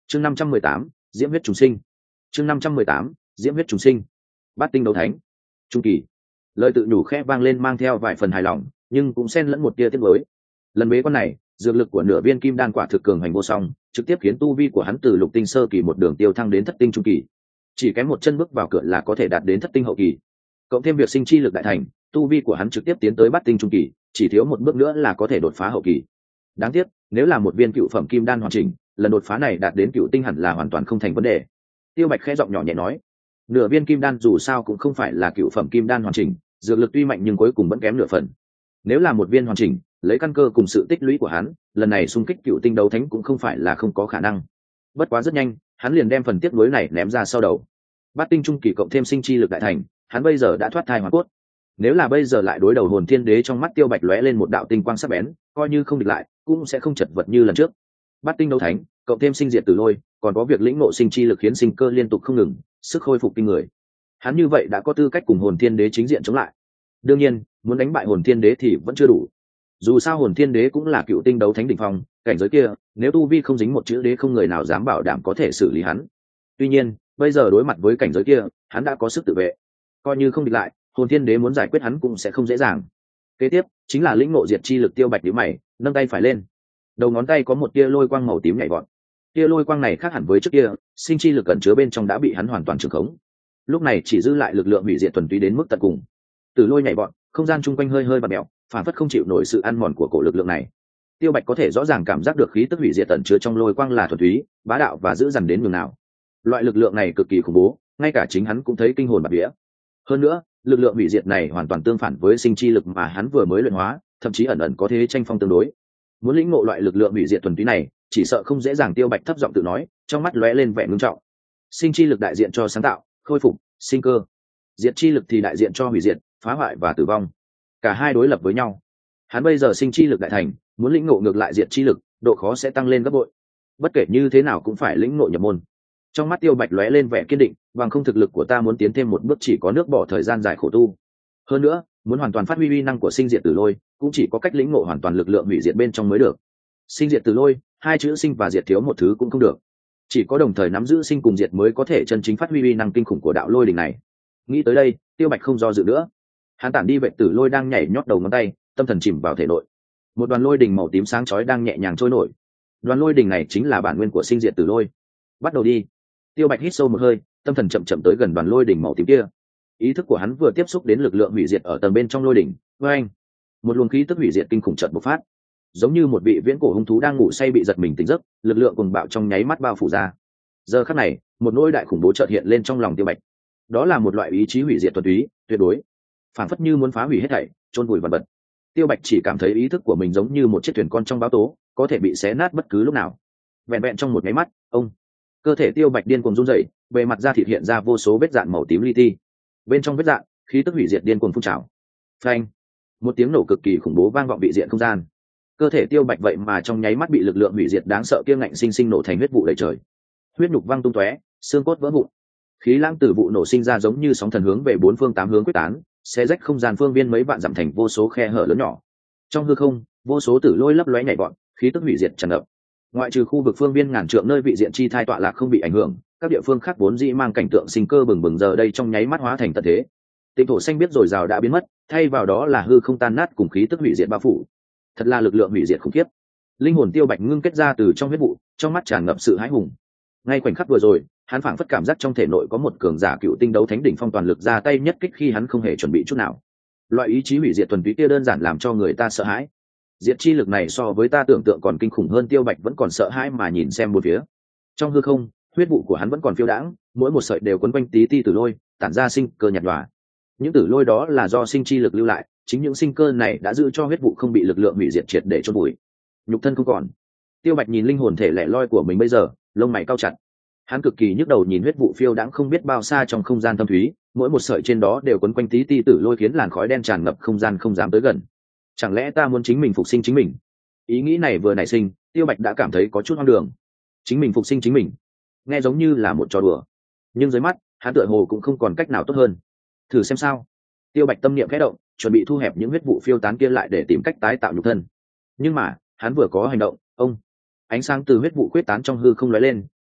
chương 518, diễm huyết trùng sinh. chương 518, diễm huyết trùng sinh. Bát tinh đấu thánh trung kỳ. Lời tự nhủ khẽ vang lên mang theo vài phần hài lòng, nhưng cũng xen lẫn một tia tiếc nuối. Lần bế quan này, dược lực của nửa viên kim đan quả thực cường hành vô song, trực tiếp khiến tu vi của hắn từ lục tinh sơ kỳ một đường tiêu thăng đến thất tinh trung kỳ, chỉ kém một chân bước vào cửa là có thể đạt đến thất tinh hậu kỳ. Cộng thêm việc sinh chi lực đại thành, tu vi của hắn trực tiếp tiến tới bát tinh trung kỳ, chỉ thiếu một bước nữa là có thể đột phá hậu kỳ. Đáng tiếc, nếu là một viên cựu phẩm kim đan hoàn chỉnh, lần đột phá này đạt đến cựu tinh hẳn là hoàn toàn không thành vấn đề. Tiêu Bạch khẽ giọng nhỏ nhẹ nói, nửa viên kim đan dù sao cũng không phải là cựu phẩm kim đan hoàn chỉnh, dược lực tuy mạnh nhưng cuối cùng vẫn kém nửa phần. Nếu là một viên hoàn chỉnh, lấy căn cơ cùng sự tích lũy của hắn, lần này xung kích cựu tinh đấu thánh cũng không phải là không có khả năng. Bất quá rất nhanh, hắn liền đem phần tiếc nuối này ném ra sau đầu. Bát tinh trung kỳ cộng thêm sinh chi lực đại thành, hắn bây giờ đã thoát thai hoàn cốt. Nếu là bây giờ lại đối đầu hồn thiên đế, trong mắt Tiêu Bạch lóe lên một đạo tinh quang sắc bén, coi như không địch lại, cũng sẽ không chật vật như lần trước. Bát tinh đấu thánh, cộng thêm sinh diệt tử lôi, còn có việc lĩnh ngộ sinh chi lực khiến sinh cơ liên tục không ngừng, sức khôi phục kinh người. Hắn như vậy đã có tư cách cùng hồn thiên đế chính diện chống lại. Đương nhiên, muốn đánh bại hồn thiên đế thì vẫn chưa đủ. Dù sao hồn thiên đế cũng là cựu tinh đấu thánh đỉnh phong, cảnh giới kia, nếu tu vi không dính một chữ đế không người nào dám bảo đảm có thể xử lý hắn. Tuy nhiên, bây giờ đối mặt với cảnh giới kia, hắn đã có sức tự vệ. Coi như không địch lại, hồn thiên đế muốn giải quyết hắn cũng sẽ không dễ dàng. Kế tiếp chính là lĩnh ngộ diệt chi lực. Tiêu Bạch nhíu mày, nâng tay phải lên, đầu ngón tay có một tia lôi quang màu tím nhảy vọt. Tia lôi quang này khác hẳn với trước kia, sinh chi lực ẩn chứa bên trong đã bị hắn hoàn toàn trường khống. Lúc này chỉ giữ lại lực lượng hủy diệt thuần túy đến mức tận cùng. Từ lôi nhảy vọt, không gian chung quanh hơi hơi bạt mèo, phản phất không chịu nổi sự ăn mòn của cổ lực lượng này. Tiêu Bạch có thể rõ ràng cảm giác được khí tức hủy diệt ẩn chứa trong lôi quang là thuần túy, bá đạo và dữ dằn đến nhường nào. Loại lực lượng này cực kỳ khủng bố, ngay cả chính hắn cũng thấy kinh hồn bạt vía. Hơn nữa, lực lượng hủy diệt này hoàn toàn tương phản với sinh chi lực mà hắn vừa mới luyện hóa, thậm chí ẩn ẩn có thế tranh phong tương đối. Muốn lĩnh ngộ loại lực lượng hủy diệt thuần túy này, chỉ sợ không dễ dàng. Tiêu Bạch thấp giọng tự nói, trong mắt lóe lên vẻ ngưng trọng. Sinh chi lực đại diện cho sáng tạo, khôi phục, sinh cơ. Diệt chi lực thì đại diện cho hủy diệt, phá hoại và tử vong. Cả hai đối lập với nhau. Hắn bây giờ sinh chi lực đại thành, muốn lĩnh ngộ ngược lại diệt chi lực, độ khó sẽ tăng lên gấp bội. Bất kể như thế nào cũng phải lĩnh ngộ nhập môn. Trong mắt Tiêu Bạch lóe lên vẻ kiên định, bằng không thực lực của ta muốn tiến thêm một bước chỉ có nước bỏ thời gian dài khổ tu. Hơn nữa, muốn hoàn toàn phát huy uy năng của sinh diệt tử lôi, cũng chỉ có cách lĩnh ngộ hoàn toàn lực lượng hủy diệt bên trong mới được. Sinh diệt tử lôi, hai chữ sinh và diệt thiếu một thứ cũng không được. Chỉ có đồng thời nắm giữ sinh cùng diệt mới có thể chân chính phát huy uy năng kinh khủng của đạo lôi đỉnh này. Nghĩ tới đây, Tiêu Bạch không do dự nữa. Hắn tản đi vệ tử lôi đang nhảy nhót đầu ngón tay, tâm thần chìm vào thể nội. Một đoàn lôi đỉnh màu tím sáng chói đang nhẹ nhàng trôi nổi. Đoàn lôi đỉnh này chính là bản nguyên của sinh diệt tử lôi. Bắt đầu đi. Tiêu Bạch hít sâu một hơi, tâm thần chậm chậm tới gần đoàn lôi đỉnh màu tím kia. Ý thức của hắn vừa tiếp xúc đến lực lượng hủy diệt ở tầng bên trong lôi đỉnh, với anh, một luồng khí tức hủy diệt kinh khủng chợt bộc phát, giống như một vị viễn cổ hung thú đang ngủ say bị giật mình tỉnh giấc, lực lượng cuồng bạo trong nháy mắt bao phủ ra. Giờ khắc này, một nỗi đại khủng bố chợt hiện lên trong lòng Tiêu Bạch. Đó là một loại ý chí hủy diệt thuần túy, tuyệt đối, phảng phất như muốn phá hủy hết thảy, chôn vùi vạn vật. Tiêu Bạch chỉ cảm thấy ý thức của mình giống như một chiếc thuyền con trong bão tố, có thể bị xé nát bất cứ lúc nào. Vẹn vẹn trong một nháy mắt, cơ thể Tiêu Bạch điên cuồng run rẩy, bề mặt da thịt hiện ra vô số vết rạn màu tím li ti. Bên trong vết rạn, khí tức hủy diệt điên cuồng phun trào. Phanh! Một tiếng nổ cực kỳ khủng bố vang vọng vị diện không gian. Cơ thể Tiêu Bạch vậy mà trong nháy mắt bị lực lượng hủy diệt đáng sợ kia ngạnh sinh sinh nổ thành huyết vụ đầy trời. Huyết nhục văng tung tóe, xương cốt vỡ vụn. Khí lãng từ vụ nổ sinh ra giống như sóng thần hướng về bốn phương tám hướng quyết tán, xé rách không gian phương viên mấy vạn dặm thành vô số khe hở lớn nhỏ. Trong hư không, vô số tử lôi lấp lóe nhảy vọt, khí tức hủy diệt tràn ngập. Ngoại trừ khu vực phương viên ngàn trượng nơi vị diện chi thai tọa lạc không bị ảnh hưởng, các địa phương khác vốn dĩ mang cảnh tượng sinh cơ bừng bừng giờ đây trong nháy mắt hóa thành tận thế. Tịnh thổ xanh biết rồi rào đã biến mất, thay vào đó là hư không tan nát cùng khí tức hủy diệt bao phủ. Thật là lực lượng hủy diệt khủng khiếp. Linh hồn Tiêu Bạch ngưng kết ra từ trong huyết vụ, trong mắt tràn ngập sự hãi hùng. Ngay khoảnh khắc vừa rồi, hắn phảng phất cảm giác trong thể nội có một cường giả cựu tinh đấu thánh đỉnh phong toàn lực ra tay nhất kích khi hắn không hề chuẩn bị chút nào. Loại ý chí hủy diệt thuần túy kia đơn giản làm cho người ta sợ hãi. Diệt chi lực này so với ta tưởng tượng còn kinh khủng hơn. Tiêu Bạch vẫn còn sợ hãi mà nhìn xem bốn phía. Trong hư không, huyết vụ của hắn vẫn còn phiêu đãng, mỗi một sợi đều quấn quanh tí ti tử lôi, tản ra sinh cơ nhạt nhòa. Những tử lôi đó là do sinh chi lực lưu lại, chính những sinh cơ này đã giữ cho huyết vụ không bị lực lượng hủy diệt triệt để chôn vùi. Nhục thân không còn. Tiêu Bạch nhìn linh hồn thể lẻ loi của mình bây giờ, lông mày cau chặt. Hắn cực kỳ nhức đầu nhìn huyết vụ phiêu đãng không biết bao xa trong không gian thâm thúy, mỗi một sợi trên đó đều quấn quanh tí ti tử lôi khiến làn khói đen tràn ngập không gian không dám tới gần. Chẳng lẽ ta muốn chính mình phục sinh chính mình? Ý nghĩ này vừa nảy sinh, Tiêu Bạch đã cảm thấy có chút hoang đường. Chính mình phục sinh chính mình, nghe giống như là một trò đùa, nhưng dưới mắt hắn tựa hồ cũng không còn cách nào tốt hơn. Thử xem sao. Tiêu Bạch tâm niệm khẽ động, chuẩn bị thu hẹp những huyết vụ phiêu tán kia lại để tìm cách tái tạo nhục thân. Nhưng mà hắn vừa có hành động, ánh sáng từ huyết vụ quyết tán trong hư không lóe lên,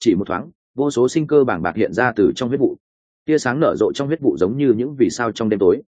chỉ một thoáng vô số sinh cơ bàng bạc hiện ra từ trong huyết vụ, tia sáng nở rộ trong huyết vụ giống như những vì sao trong đêm tối.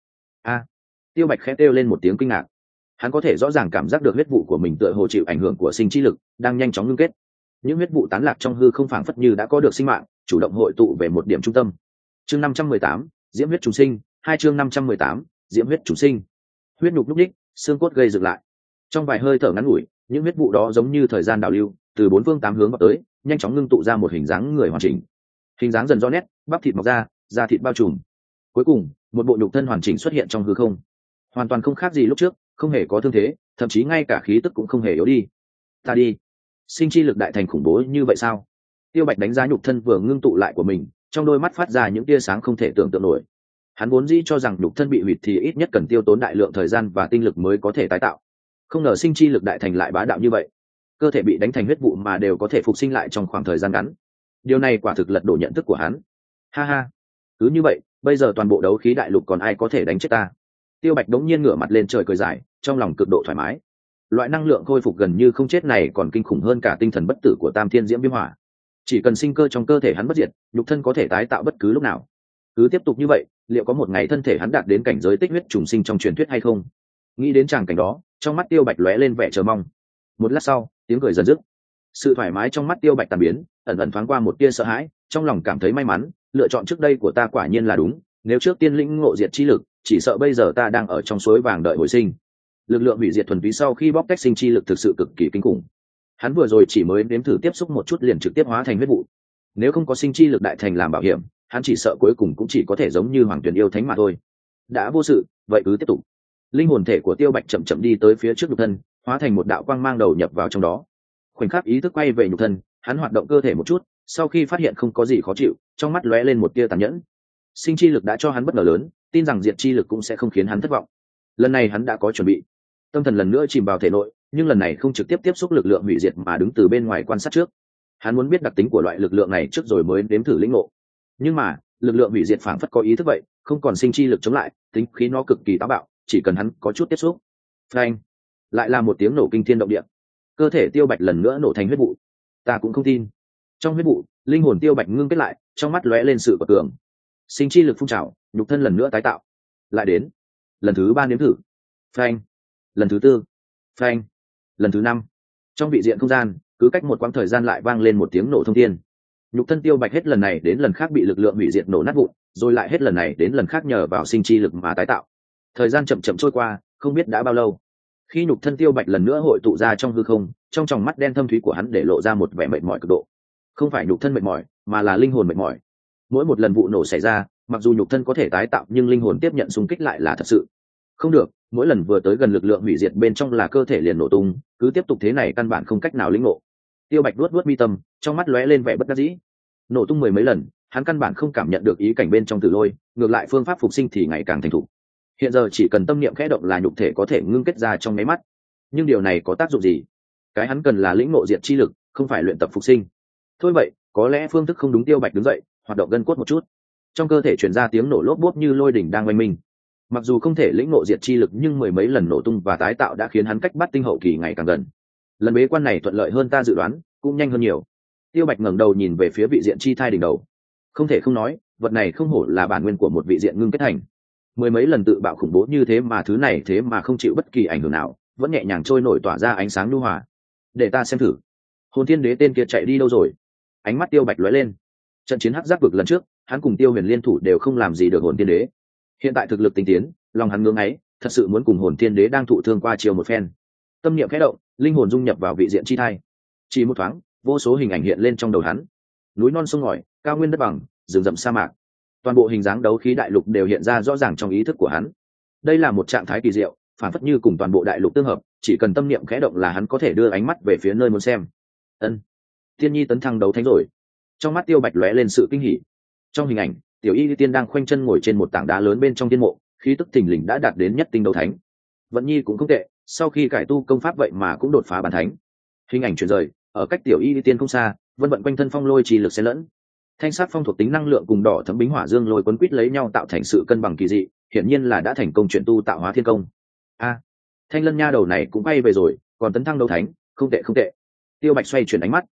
Tiêu Bạch khẽ kêu lên một tiếng kinh ngạc. Hắn có thể rõ ràng cảm giác được huyết vụ của mình tựa hồ chịu ảnh hưởng của sinh chi lực đang nhanh chóng ngưng kết. Những huyết vụ tán lạc trong hư không phảng phất như đã có được sinh mạng, chủ động hội tụ về một điểm trung tâm. Chương 518, diễm huyết trùng sinh. Chương 518, diễm huyết trùng sinh. Huyết nhục lúc ních, xương cốt gây dựng lại. Trong vài hơi thở ngắn ngủi, những huyết vụ đó giống như thời gian đảo lưu, từ bốn phương tám hướng vào tới, nhanh chóng ngưng tụ ra một hình dáng người hoàn chỉnh. Hình dáng dần rõ nét, bắp thịt mọc ra, da thịt bao trùm. Cuối cùng, một bộ nhục thân hoàn chỉnh xuất hiện trong hư không. Hoàn toàn không khác gì lúc trước, không hề có thương thế, thậm chí ngay cả khí tức cũng không hề yếu đi. Ta đi, sinh chi lực đại thành khủng bố như vậy sao? Tiêu Bạch đánh giá nhục thân vừa ngưng tụ lại của mình, trong đôi mắt phát ra những tia sáng không thể tưởng tượng nổi. Hắn vốn dĩ cho rằng nhục thân bị hủy thì ít nhất cần tiêu tốn đại lượng thời gian và tinh lực mới có thể tái tạo, không ngờ sinh chi lực đại thành lại bá đạo như vậy. Cơ thể bị đánh thành huyết vụ mà đều có thể phục sinh lại trong khoảng thời gian ngắn. Điều này quả thực lật đổ nhận thức của hắn. Ha ha, cứ như vậy, bây giờ toàn bộ đấu khí đại lục còn ai có thể đánh chết ta? Tiêu Bạch đống nhiên ngửa mặt lên trời cười dài, trong lòng cực độ thoải mái. Loại năng lượng khôi phục gần như không chết này còn kinh khủng hơn cả tinh thần bất tử của Tam Thiên Diễm Viêm Hỏa. Chỉ cần sinh cơ trong cơ thể hắn bất diệt, nhục thân có thể tái tạo bất cứ lúc nào. Cứ tiếp tục như vậy, liệu có một ngày thân thể hắn đạt đến cảnh giới tích huyết trùng sinh trong truyền thuyết hay không? Nghĩ đến tràng cảnh đó, trong mắt Tiêu Bạch lóe lên vẻ chờ mong. Một lát sau, tiếng cười dần dứt. Sự thoải mái trong mắt Tiêu Bạch tan biến, ẩn ẩn thoáng qua một tia sợ hãi, trong lòng cảm thấy may mắn, lựa chọn trước đây của ta quả nhiên là đúng, nếu trước tiên lĩnh ngộ diệt chi lực, chỉ sợ bây giờ ta đang ở trong suối vàng đợi hồi sinh. Lực lượng hủy diệt thuần túy sau khi bóc tách sinh chi lực thực sự cực kỳ kinh khủng. Hắn vừa rồi chỉ mới nếm thử tiếp xúc một chút liền trực tiếp hóa thành huyết vụ. Nếu không có sinh chi lực đại thành làm bảo hiểm, hắn chỉ sợ cuối cùng cũng chỉ có thể giống như Hoàng Tuyền yêu thánh mà thôi. Đã vô sự, vậy cứ tiếp tục. Linh hồn thể của Tiêu Bạch chậm chậm đi tới phía trước nhục thân, hóa thành một đạo quang mang đầu nhập vào trong đó. Khoảnh khắc ý thức quay về nhục thân, hắn hoạt động cơ thể một chút, sau khi phát hiện không có gì khó chịu, trong mắt lóe lên một tia tàn nhẫn. Sinh chi lực đã cho hắn bất ngờ lớn, tin rằng diệt chi lực cũng sẽ không khiến hắn thất vọng. Lần này hắn đã có chuẩn bị, tâm thần lần nữa chìm vào thể nội, nhưng lần này không trực tiếp tiếp xúc lực lượng hủy diệt mà đứng từ bên ngoài quan sát trước. Hắn muốn biết đặc tính của loại lực lượng này trước rồi mới nếm thử lĩnh ngộ. Nhưng mà lực lượng hủy diệt phảng phất có ý thức vậy, không còn sinh chi lực chống lại, tính khí nó cực kỳ táo bạo, chỉ cần hắn có chút tiếp xúc, phanh, lại là một tiếng nổ kinh thiên động địa. Cơ thể Tiêu Bạch lần nữa nổ thành huyết vụ. Ta cũng không tin. Trong huyết vụ, linh hồn Tiêu Bạch ngưng kết lại, trong mắt lóe lên sự bất tưởng. Sinh chi lực phun trào, nhục thân lần nữa tái tạo. Lại đến lần thứ 3 nếm thử, phanh, lần thứ 4, phanh, lần thứ 5. Trong vị diện không gian, cứ cách một quãng thời gian lại vang lên một tiếng nổ thông thiên. Nhục thân Tiêu Bạch hết lần này đến lần khác bị lực lượng hủy diệt nổ nát vụn, rồi lại hết lần này đến lần khác nhờ vào sinh chi lực mà tái tạo. Thời gian chậm chậm trôi qua, không biết đã bao lâu. Khi nhục thân Tiêu Bạch lần nữa hội tụ ra trong hư không, trong tròng mắt đen thâm thúy của hắn để lộ ra một vẻ mệt mỏi cực độ. Không phải nhục thân mệt mỏi, mà là linh hồn mệt mỏi. Mỗi một lần vụ nổ xảy ra, mặc dù nhục thân có thể tái tạo nhưng linh hồn tiếp nhận xung kích lại là thật sự không được. Mỗi lần vừa tới gần lực lượng hủy diệt bên trong là cơ thể liền nổ tung, cứ tiếp tục thế này căn bản không cách nào lĩnh ngộ. Tiêu Bạch luốt mi tâm, trong mắt lóe lên vẻ bất đắc dĩ. Nổ tung mười mấy lần, hắn căn bản không cảm nhận được ý cảnh bên trong Tử Lôi, ngược lại phương pháp phục sinh thì ngày càng thành thục. Hiện giờ chỉ cần tâm niệm khẽ động là nhục thể có thể ngưng kết ra trong mấy mắt. Nhưng điều này có tác dụng gì? Cái hắn cần là lĩnh ngộ diệt chi lực, không phải luyện tập phục sinh. Thôi vậy, có lẽ phương thức không đúng. Tiêu Bạch đứng dậy, hoạt động gân cốt một chút. Trong cơ thể truyền ra tiếng nổ lốp bốp như lôi đỉnh đang oanh minh. Mặc dù không thể lĩnh ngộ diệt chi lực nhưng mười mấy lần nổ tung và tái tạo đã khiến hắn cách bắt tinh hậu kỳ ngày càng gần. Lần bế quan này thuận lợi hơn ta dự đoán, cũng nhanh hơn nhiều. Tiêu Bạch ngẩng đầu nhìn về phía vị diện chi thai đỉnh đầu. Không thể không nói, vật này không hổ là bản nguyên của một vị diện ngưng kết thành. Mười mấy lần tự bạo khủng bố như thế mà thứ này thế mà không chịu bất kỳ ảnh hưởng nào, vẫn nhẹ nhàng trôi nổi tỏa ra ánh sáng nhu hòa. Để ta xem thử. Hồn Thiên Đế tên kia chạy đi đâu rồi? Ánh mắt Tiêu Bạch lóe lên. Trận chiến hắc giác vực lần trước, hắn cùng Tiêu Huyền liên thủ đều không làm gì được Hồn Thiên Đế. Hiện tại thực lực tinh tiến, lòng hắn ngưỡng ấy, thật sự muốn cùng Hồn Thiên Đế đang thụ thương qua chiều một phen. Tâm niệm khẽ động, linh hồn dung nhập vào vị diện chi thai. Chỉ một thoáng, vô số hình ảnh hiện lên trong đầu hắn. Núi non sông ngòi, cao nguyên đất bằng, rừng rậm sa mạc, toàn bộ hình dáng đấu khí đại lục đều hiện ra rõ ràng trong ý thức của hắn. Đây là một trạng thái kỳ diệu, phản phất như cùng toàn bộ đại lục tương hợp, chỉ cần tâm niệm khẽ động là hắn có thể đưa ánh mắt về phía nơi muốn xem. Ân, Tiên Nhi tấn thăng đấu thánh rồi. Trong mắt Tiêu Bạch lóe lên sự kinh hỉ. Trong hình ảnh, Tiểu Y Tiên đang khoanh chân ngồi trên một tảng đá lớn bên trong tiên mộ, khí tức thình lình đã đạt đến nhất tinh đấu thánh. Vận Nhi cũng không tệ, sau khi cải tu công pháp vậy mà cũng đột phá bản thánh. Hình ảnh chuyển rời, ở cách Tiểu Y Tiên không xa, Vân Vận quanh thân phong lôi trì lực xen lẫn. Thanh sắc phong thuộc tính năng lượng cùng đỏ thấm bính hỏa dương lôi quấn quýt lấy nhau tạo thành sự cân bằng kỳ dị, hiển nhiên là đã thành công chuyển tu tạo hóa thiên công. Thanh Lân nha đầu này cũng bay về rồi, còn tấn thăng đấu thánh, không tệ không tệ. Tiêu Bạch xoay chuyển ánh mắt,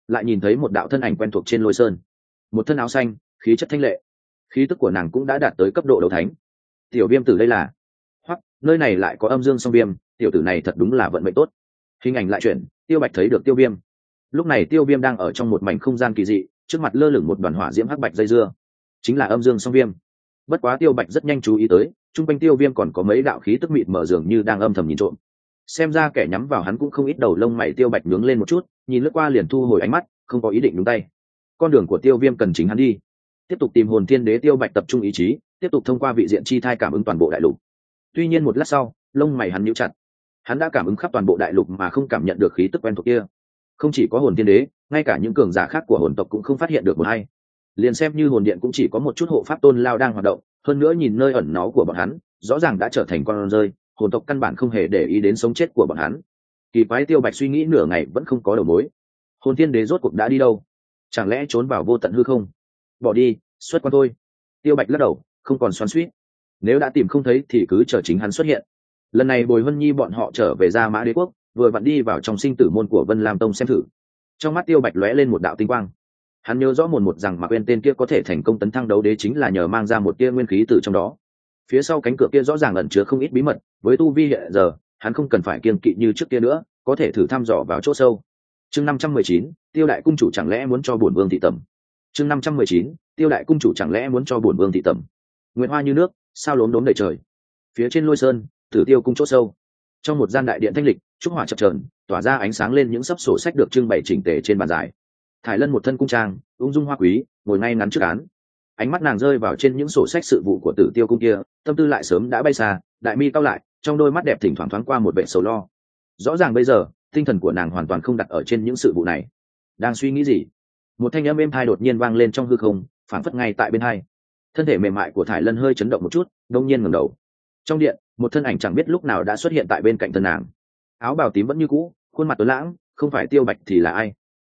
lại nhìn thấy một đạo thân ảnh quen thuộc trên lôi sơn, một thân áo xanh, khí chất thanh lệ, khí tức của nàng cũng đã đạt tới cấp độ đấu thánh. Tiểu Viêm tử đây là, hoặc nơi này lại có âm dương song viêm, tiểu tử này thật đúng là vận mệnh tốt. Hình ảnh lại chuyển, Tiêu Bạch thấy được Tiêu Viêm. Lúc này Tiêu Viêm đang ở trong một mảnh không gian kỳ dị, trước mặt lơ lửng một đoàn hỏa diễm hắc bạch dây dưa, chính là âm dương song viêm. Bất quá Tiêu Bạch rất nhanh chú ý tới, trung quanh Tiêu Viêm còn có mấy đạo khí tức mịt mờ dường như đang âm thầm nhìn trộm. Xem ra kẻ nhắm vào hắn cũng không ít. Đầu lông mày Tiêu Bạch nhướng lên một chút, nhìn lướt qua liền thu hồi ánh mắt, không có ý định nhúng tay. Con đường của Tiêu Viêm cần chính hắn đi. Tiếp tục tìm hồn thiên đế. Tiêu Bạch tập trung ý chí, tiếp tục thông qua vị diện chi thai cảm ứng toàn bộ đại lục. Tuy nhiên một lát sau, lông mày hắn nhíu chặt. Hắn đã cảm ứng khắp toàn bộ đại lục mà không cảm nhận được khí tức quen thuộc kia. Không chỉ có hồn thiên đế, ngay cả những cường giả khác của hồn tộc cũng không phát hiện được một hay. Liền xem như hồn điện cũng chỉ có một chút hộ pháp tôn lao đang hoạt động, hơn nữa nhìn nơi ẩn náu của bọn hắn, rõ ràng đã trở thành con rơi, hồn tộc căn bản không hề để ý đến sống chết của bọn hắn. Kỳ quái, Tiêu Bạch suy nghĩ nửa ngày vẫn không có đầu mối. Hồn thiên đế rốt cuộc đã đi đâu? Chẳng lẽ trốn vào vô tận hư không? Bỏ đi, xuất quan thôi. Tiêu Bạch lắc đầu, không còn xoắn xuýt. Nếu đã tìm không thấy thì cứ chờ chính hắn xuất hiện. Lần này Bồi Vân Nhi bọn họ trở về Gia Mã Đế quốc, vừa vặn đi vào trong sinh tử môn của Vân Lam Tông xem thử. Trong mắt Tiêu Bạch lóe lên một đạo tinh quang. Hắn nhớ rõ một rằng Mạc Uyên tên kia có thể thành công tấn thăng đấu đế chính là nhờ mang ra một tia nguyên khí từ trong đó. Phía sau cánh cửa kia rõ ràng ẩn chứa không ít bí mật, với tu vi hiện giờ, hắn không cần phải kiêng kỵ như trước kia nữa, có thể thử thăm dò vào chỗ sâu. Chương 519, Tiêu đại cung chủ chẳng lẽ muốn cho bổn vương thị tẩm. Chương 519, Tiêu đại cung chủ chẳng lẽ muốn cho bổn vương thị tẩm. Nguyệt hoa như nước, sao lốm đốm đầy trời. Phía trên lôi sơn, Tử Tiêu cung chỗ sâu. Trong một gian đại điện thanh lịch, trúc hỏa chập chờn, tỏa ra ánh sáng lên những sấp sổ sách được trưng bày chỉnh tề trên bàn dài. Thải Lân một thân cung trang, ung dung hoa quý, ngồi ngay ngắn trước án. Ánh mắt nàng rơi vào trên những sổ sách sự vụ của Tử Tiêu cung kia, tâm tư lại sớm đã bay xa, đại mi cau lại, trong đôi mắt đẹp thỉnh thoảng thoáng qua một vẻ sầu lo. Rõ ràng bây giờ, tinh thần của nàng hoàn toàn không đặt ở trên những sự vụ này. Đang suy nghĩ gì? Một thanh âm êm tai đột nhiên vang lên trong hư không, phảng phất ngay tại bên tai. Thân thể mềm mại của Thải Lân hơi chấn động một chút, đột nhiên ngẩng đầu. Trong điện, một thân ảnh chẳng biết lúc nào đã xuất hiện tại bên cạnh thân nàng. Áo bào tím vẫn như cũ, khuôn mặt tuấn lãng, không phải Tiêu Bạch thì là ai?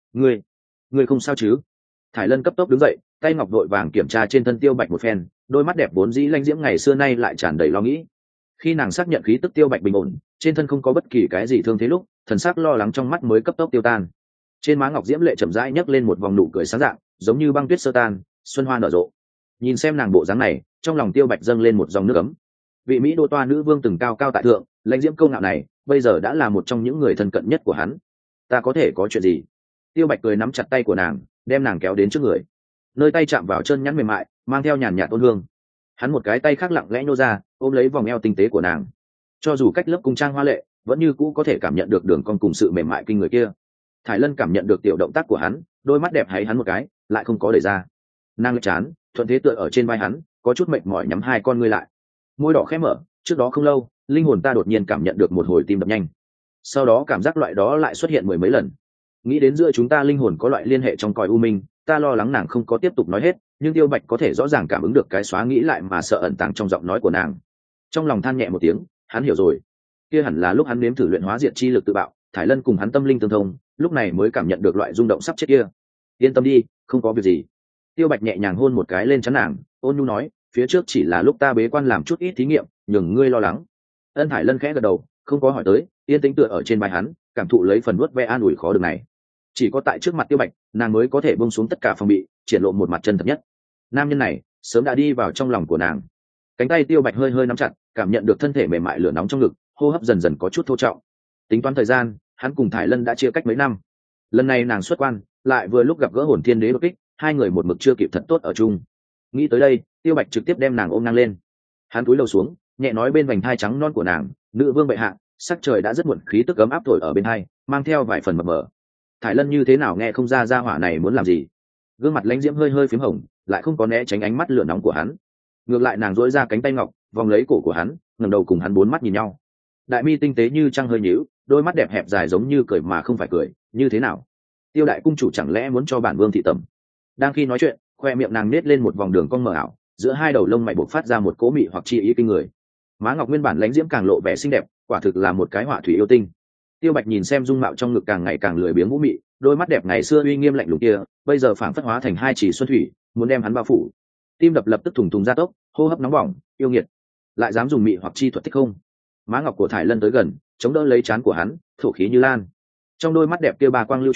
Ngươi không sao chứ? Thải Lân cấp tốc đứng dậy, tay ngọc vội vàng kiểm tra trên thân Tiêu Bạch một phen, đôi mắt đẹp vốn dĩ lanh diễm ngày xưa nay lại tràn đầy lo nghĩ. Khi nàng xác nhận khí tức Tiêu Bạch bình ổn, trên thân không có bất kỳ cái gì thương thế lúc, thần sắc lo lắng trong mắt mới cấp tốc tiêu tan. Trên má ngọc diễm lệ chậm rãi nhấc lên một vòng nụ cười sáng rạng, giống như băng tuyết sơ tan, xuân hoa nở rộ. Nhìn xem nàng bộ dáng này, trong lòng Tiêu Bạch dâng lên một dòng nước ấm. Vị Mỹ đô toa nữ vương từng cao cao tại thượng, lãnh diễm câu ngạo này, bây giờ đã là một trong những người thân cận nhất của hắn. Ta có thể có chuyện gì? Tiêu Bạch cười nắm chặt tay của nàng, đem nàng kéo đến trước người, nơi tay chạm vào chân nhắn mềm mại, mang theo nhàn nhạt ôn hương. Hắn một cái tay khác lặng lẽ nhô ra, ôm lấy vòng eo tinh tế của nàng. Cho dù cách lớp cung trang hoa lệ, vẫn như cũ có thể cảm nhận được đường cong cùng sự mềm mại kinh người kia. Thải Lân cảm nhận được tiểu động tác của hắn, đôi mắt đẹp hay hắn một cái, lại không có đẩy ra. Nàng lệch chán, thuận thế tựa ở trên vai hắn, có chút mệt mỏi nhắm hai con ngươi lại. Môi đỏ khẽ mở, trước đó không lâu, linh hồn ta đột nhiên cảm nhận được một hồi tim đập nhanh. Sau đó cảm giác loại đó lại xuất hiện mười mấy lần. Nghĩ đến giữa chúng ta linh hồn có loại liên hệ trong cõi u minh, ta lo lắng nàng không có tiếp tục nói hết, nhưng Tiêu Bạch có thể rõ ràng cảm ứng được cái xóa nghĩ lại mà sợ ẩn tàng trong giọng nói của nàng. Trong lòng than nhẹ một tiếng, hắn hiểu rồi. Kia hẳn là lúc hắn nếm thử luyện hóa diệt chi lực tự bạo, Thải Lân cùng hắn tâm linh tương thông, lúc này mới cảm nhận được loại rung động sắp chết kia. Yên tâm đi, không có việc gì. Tiêu Bạch nhẹ nhàng hôn một cái lên trán nàng, ôn nhu nói, phía trước chỉ là lúc ta bế quan làm chút ít thí nghiệm, nhường ngươi lo lắng. Ân Thải Lân khẽ gật đầu, không có hỏi tới, yên tĩnh tựa ở trên vai hắn, cảm thụ lấy phần vuốt ve an ủi khó được này. Chỉ có tại trước mặt Tiêu Bạch, nàng mới có thể buông xuống tất cả phòng bị, triển lộ một mặt chân thật nhất. Nam nhân này sớm đã đi vào trong lòng của nàng. Cánh tay Tiêu Bạch hơi hơi nắm chặt, cảm nhận được thân thể mềm mại lửa nóng trong ngực, hô hấp dần dần có chút thô trọng. Tính toán thời gian, hắn cùng Thải Lân đã chia cách mấy năm. Lần này nàng xuất quan, lại vừa lúc gặp gỡ Hồn Thiên Đế đột kích, hai người một mực chưa kịp thật tốt ở chung. Nghĩ tới đây, Tiêu Bạch trực tiếp đem nàng ôm ngang lên. Hắn cúi đầu xuống, nhẹ nói bên vành thai trắng non của nàng, nữ vương bệ hạ, sắc trời đã rất muộn, khí tức ấm áp thổi ở bên hai, mang theo vài phần mập mờ. Thải Lân như thế nào nghe không ra hỏa này muốn làm gì. Gương mặt lãnh diễm hơi hơi phím hồng, lại không có né tránh ánh mắt lửa nóng của hắn. Ngược lại nàng duỗi ra cánh tay ngọc, vòng lấy cổ của hắn, ngẩng đầu cùng hắn bốn mắt nhìn nhau. Đại mi tinh tế như trăng hơi nhíu, đôi mắt đẹp hẹp dài giống như cười mà không phải cười, như thế nào? Tiêu đại cung chủ chẳng lẽ muốn cho bản vương thị tẩm? Đang khi nói chuyện, khoe miệng nàng nết lên một vòng đường cong mờ ảo, giữa hai đầu lông mày bộc phát ra một cỗ mị hoặc chi ý kinh người. Má ngọc nguyên bản lãnh diễm càng lộ vẻ xinh đẹp, quả thực là một cái họa thủy yêu tinh. Tiêu Bạch nhìn xem dung mạo trong ngực càng ngày càng lười biếng vũ mị, đôi mắt đẹp ngày xưa uy nghiêm lạnh lùng kia, bây giờ phảng phất hóa thành hai chỉ xuân thủy, muốn đem hắn bao phủ. Tim đập lập tức thùng thùng gia tốc, hô hấp nóng bỏng, yêu nghiệt, lại dám dùng mị hoặc chi thuật thích không? Má ngọc của Thải Lân tới gần, chống đỡ lấy trán của hắn, thổ khí như lan. Trong đôi mắt đẹp kia ba quang lưu chuyển,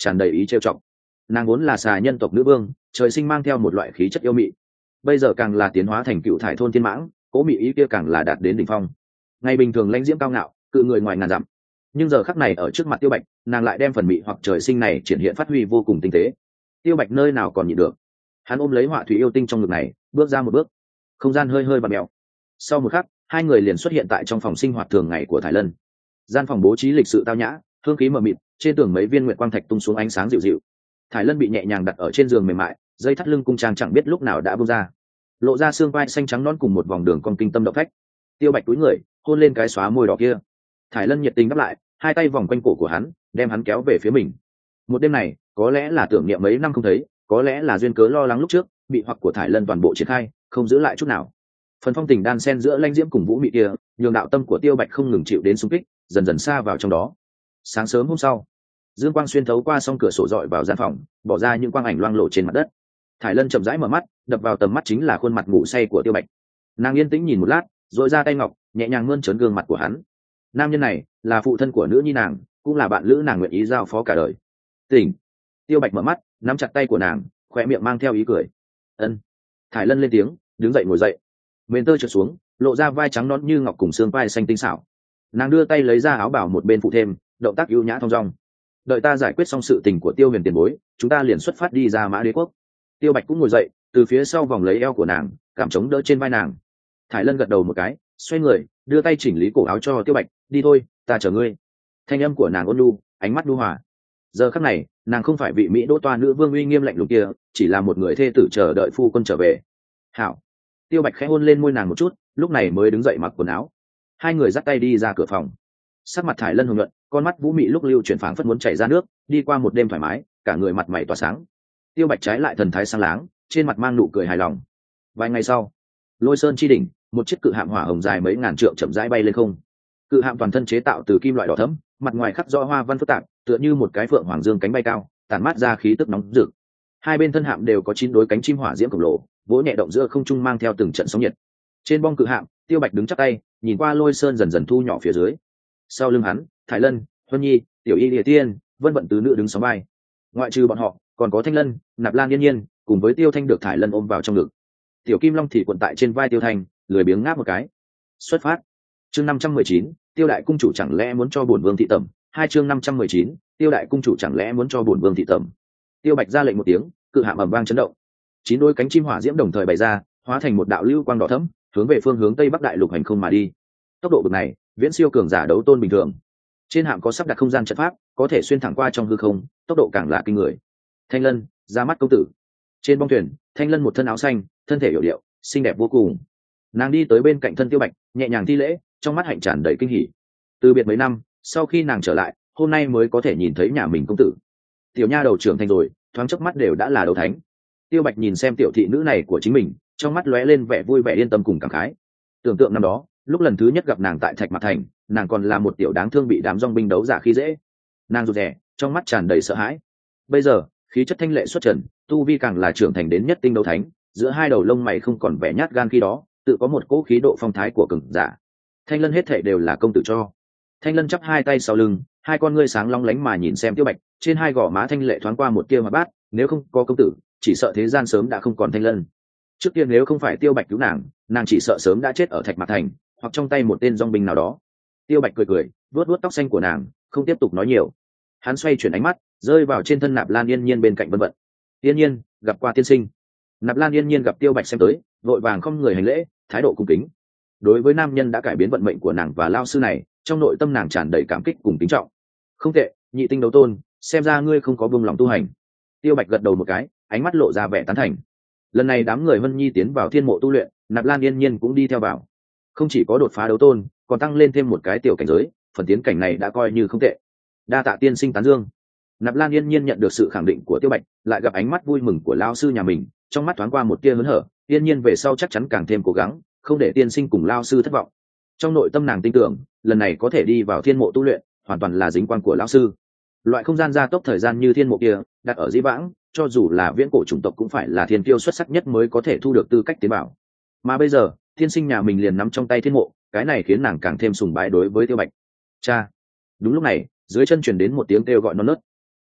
tràn đầy ý trêu chọc. Nàng vốn là xà nhân tộc nữ vương, trời sinh mang theo một loại khí chất yêu mị, bây giờ càng là tiến hóa thành cựu thải thôn thiên mãng, cố mị ý kia càng là đạt đến đỉnh phong. Ngày bình thường lãnh diễm cao ngạo, cự người ngoài ngàn dặm, nhưng giờ khắc này ở trước mặt Tiêu Bạch, nàng lại đem phần mị hoặc trời sinh này triển hiện phát huy vô cùng tinh tế. Tiêu Bạch nơi nào còn nhịn được, hắn ôm lấy họa thủy yêu tinh trong ngực này, bước ra một bước, không gian hơi hơi bạt mèo. Sau một khắc, hai người liền xuất hiện tại trong phòng sinh hoạt thường ngày của Thải Lân. Gian phòng bố trí lịch sự tao nhã, hương khí mờ mịt, trên tường mấy viên nguyệt quang thạch tung xuống ánh sáng dịu dịu. Thải Lân bị nhẹ nhàng đặt ở trên giường mềm mại, dây thắt lưng cung trang chẳng biết lúc nào đã buông ra, lộ ra xương vai xanh trắng nõn cùng một vòng đường cong kinh tâm động phách. Tiêu Bạch cúi người, hôn lên cái xóa môi đỏ kia. Thải Lân nhiệt tình đáp lại, hai tay vòng quanh cổ của hắn, đem hắn kéo về phía mình. Một đêm này, có lẽ là tưởng niệm mấy năm không thấy, có lẽ là duyên cớ lo lắng lúc trước, bị hoặc của Thải Lân toàn bộ triển khai, không giữ lại chút nào. Phần phong tình đan xen giữa lãnh diễm cùng vũ mị kia, nhường đạo tâm của Tiêu Bạch không ngừng chịu đến xung kích, dần dần xa vào trong đó. Sáng sớm hôm sau, dương quang xuyên thấu qua song cửa sổ dọi vào gian phòng, bỏ ra những quang ảnh loang lổ trên mặt đất. Thải Lân chậm rãi mở mắt, đập vào tầm mắt chính là khuôn mặt ngủ say của Tiêu Bạch. Nàng yên tĩnh nhìn một lát, rồi ra tay ngọc, nhẹ nhàng mơn trớn gương mặt của hắn. Nam nhân này là phụ thân của nữ nhi nàng, cũng là bạn lữ nàng nguyện ý giao phó cả đời. Tỉnh. Tiêu Bạch mở mắt, nắm chặt tay của nàng, khóe miệng mang theo ý cười. Ân. Thải Lân lên tiếng, đứng dậy ngồi dậy, mền tơ trượt xuống, lộ ra vai trắng nõn như ngọc cùng xương vai xanh tinh xảo. Nàng đưa tay lấy ra áo bảo một bên phụ thêm, động tác ưu nhã thong dong. Đợi ta giải quyết xong sự tình của Tiêu Huyền tiền bối, chúng ta liền xuất phát đi ra Mã Đế quốc. Tiêu Bạch cũng ngồi dậy, từ phía sau vòng lấy eo của nàng, cảm chống đỡ trên vai nàng. Thải Lân gật đầu một cái, xoay người, đưa tay chỉnh lý cổ áo cho Tiêu Bạch, đi thôi, ta chở ngươi. Thanh âm của nàng ôn nhu, ánh mắt nhu hòa. Giờ khắc này, nàng không phải vị mỹ đỗ toa nữ vương uy nghiêm lạnh lùng kia, chỉ là một người thê tử chờ đợi phu quân trở về. Hảo. Tiêu Bạch khẽ hôn lên môi nàng một chút, lúc này mới đứng dậy mặc quần áo. Hai người dắt tay đi ra cửa phòng. Sắc mặt Thải Lân hồng nhuận, con mắt vũ mị lúc lưu chuyển phảng phất muốn chảy ra nước, đi qua một đêm thoải mái, cả người mặt mày tỏa sáng. Tiêu Bạch trái lại thần thái sáng láng, trên mặt mang nụ cười hài lòng. Vài ngày sau, Lôi Sơn chi đỉnh, một chiếc cự hạm hỏa hồng dài mấy ngàn trượng chậm rãi bay lên không. Cự hạm toàn thân chế tạo từ kim loại đỏ thẫm, mặt ngoài khắc rõ hoa văn phức tạp, tựa như một cái phượng hoàng dương cánh bay cao, tản mát ra khí tức nóng rực. Hai bên thân hạm đều có 9 đối cánh chim hỏa diễm khổng lồ, vỗ nhẹ động giữa không trung mang theo từng trận sóng nhiệt. Trên bong cự hạm, Tiêu Bạch đứng chắp tay, nhìn qua Lôi Sơn dần dần thu nhỏ phía dưới. Sau lưng hắn, Thải Lân, Huân Nhi, Tiểu Y Lìa Tiên, Vân Vận tứ nữ đứng sóng vai. Ngoại trừ bọn họ, còn có Thanh Lân, Nạp Lan Yên Nhiên, cùng với Tiêu Thanh được Thải Lân ôm vào trong ngực. Tiểu Kim Long thì cuộn tại trên vai Tiêu Thanh, lười biếng ngáp một cái. Xuất phát. Chương 519, Tiêu đại cung chủ chẳng lẽ muốn cho bổn vương thị tẩm. Hai chương 519, Tiêu đại cung chủ chẳng lẽ muốn cho bổn vương thị tẩm. Tiêu Bạch ra lệnh một tiếng, cự hạm ầm vang chấn động. 9 đôi cánh chim hỏa diễm đồng thời bày ra, hóa thành một đạo lưu quang đỏ thẫm, hướng về phương hướng Tây Bắc Đại Lục hành không mà đi. Tốc độ bực này, viễn siêu cường giả đấu tôn bình thường. Trên hạm có sắp đặt không gian trận pháp, có thể xuyên thẳng qua trong hư không, tốc độ càng là kinh người. Thanh Lân, ra mắt công tử. Trên bong thuyền, Thanh Lân một thân áo xanh, thân thể hiểu điệu, xinh đẹp vô cùng. Nàng đi tới bên cạnh thân Tiêu Bạch, nhẹ nhàng thi lễ, trong mắt hạnh tràn đầy kinh hỉ. Từ biệt mấy năm, sau khi nàng trở lại, hôm nay mới có thể nhìn thấy nhà mình công tử. Tiểu nha đầu trưởng thành rồi, thoáng chớp mắt đều đã là đấu thánh. Tiêu Bạch nhìn xem tiểu thị nữ này của chính mình, trong mắt lóe lên vẻ vui vẻ yên tâm cùng cảm khái. Tưởng tượng năm đó, lúc lần thứ nhất gặp nàng tại Thạch Mạc Thành, nàng còn là một tiểu đáng thương bị đám dong binh đấu giả khi dễ. Nàng rụt rè, trong mắt tràn đầy sợ hãi. Bây giờ, khí chất thanh lệ xuất trần, tu vi càng là trưởng thành đến nhất tinh đấu thánh, giữa hai đầu lông mày không còn vẻ nhát gan khi đó, tự có một cỗ khí độ phong thái của cường giả. Thanh Lân hết thảy đều là công tử cho. Thanh Lân chắp hai tay sau lưng, hai con ngươi sáng long lánh mà nhìn xem Tiêu Bạch, trên hai gò má thanh lệ thoáng qua một tia hoạt bát, nếu không có công tử, chỉ sợ thế gian sớm đã không còn Thanh Lân. Trước tiên nếu không phải Tiêu Bạch cứu nàng, nàng chỉ sợ sớm đã chết ở Thạch Mạc Thành, hoặc trong tay một tên dong binh nào đó. Tiêu Bạch cười cười, vuốt vuốt tóc xanh của nàng, không tiếp tục nói nhiều. Hắn xoay chuyển ánh mắt, rơi vào trên thân Nạp Lan Yên Nhiên bên cạnh Vân Vận. Yên Nhiên, gặp qua tiên sinh. Nạp Lan Yên Nhiên gặp Tiêu Bạch xem tới, vội vàng không người hành lễ, thái độ cung kính. Đối với nam nhân đã cải biến vận mệnh của nàng và lao sư này, trong nội tâm nàng tràn đầy cảm kích cùng kính trọng. Không tệ, nhị tinh đấu tôn, xem ra ngươi không có buông lòng tu hành. Tiêu Bạch gật đầu một cái, ánh mắt lộ ra vẻ tán thành. Lần này đám người Vân Nhi tiến vào thiên mộ tu luyện, Nạp Lan Yên Nhiên cũng đi theo vào. Không chỉ có đột phá đấu tôn, còn tăng lên thêm một cái tiểu cảnh giới, phần tiến cảnh này đã coi như không tệ. Đa tạ tiên sinh tán dương. Nạp Lan Yên Nhiên nhận được sự khẳng định của Tiêu Bạch, lại gặp ánh mắt vui mừng của lao sư nhà mình, trong mắt thoáng qua một tia hớn hở. Yên Nhiên về sau chắc chắn càng thêm cố gắng, không để tiên sinh cùng lao sư thất vọng. Trong nội tâm nàng tin tưởng, lần này có thể đi vào thiên mộ tu luyện, hoàn toàn là dính quang của lao sư. Loại không gian gia tốc thời gian như thiên mộ kia, đặt ở dĩ vãng, cho dù là viễn cổ chủng tộc cũng phải là thiên kiêu xuất sắc nhất mới có thể thu được tư cách tiến bảo. Mà bây giờ, tiên sinh nhà mình liền nắm trong tay thiên mộ, cái này khiến nàng càng thêm sùng bái đối với Tiêu Bạch. Cha. Đúng lúc này, dưới chân truyền đến một tiếng kêu gọi non nớt.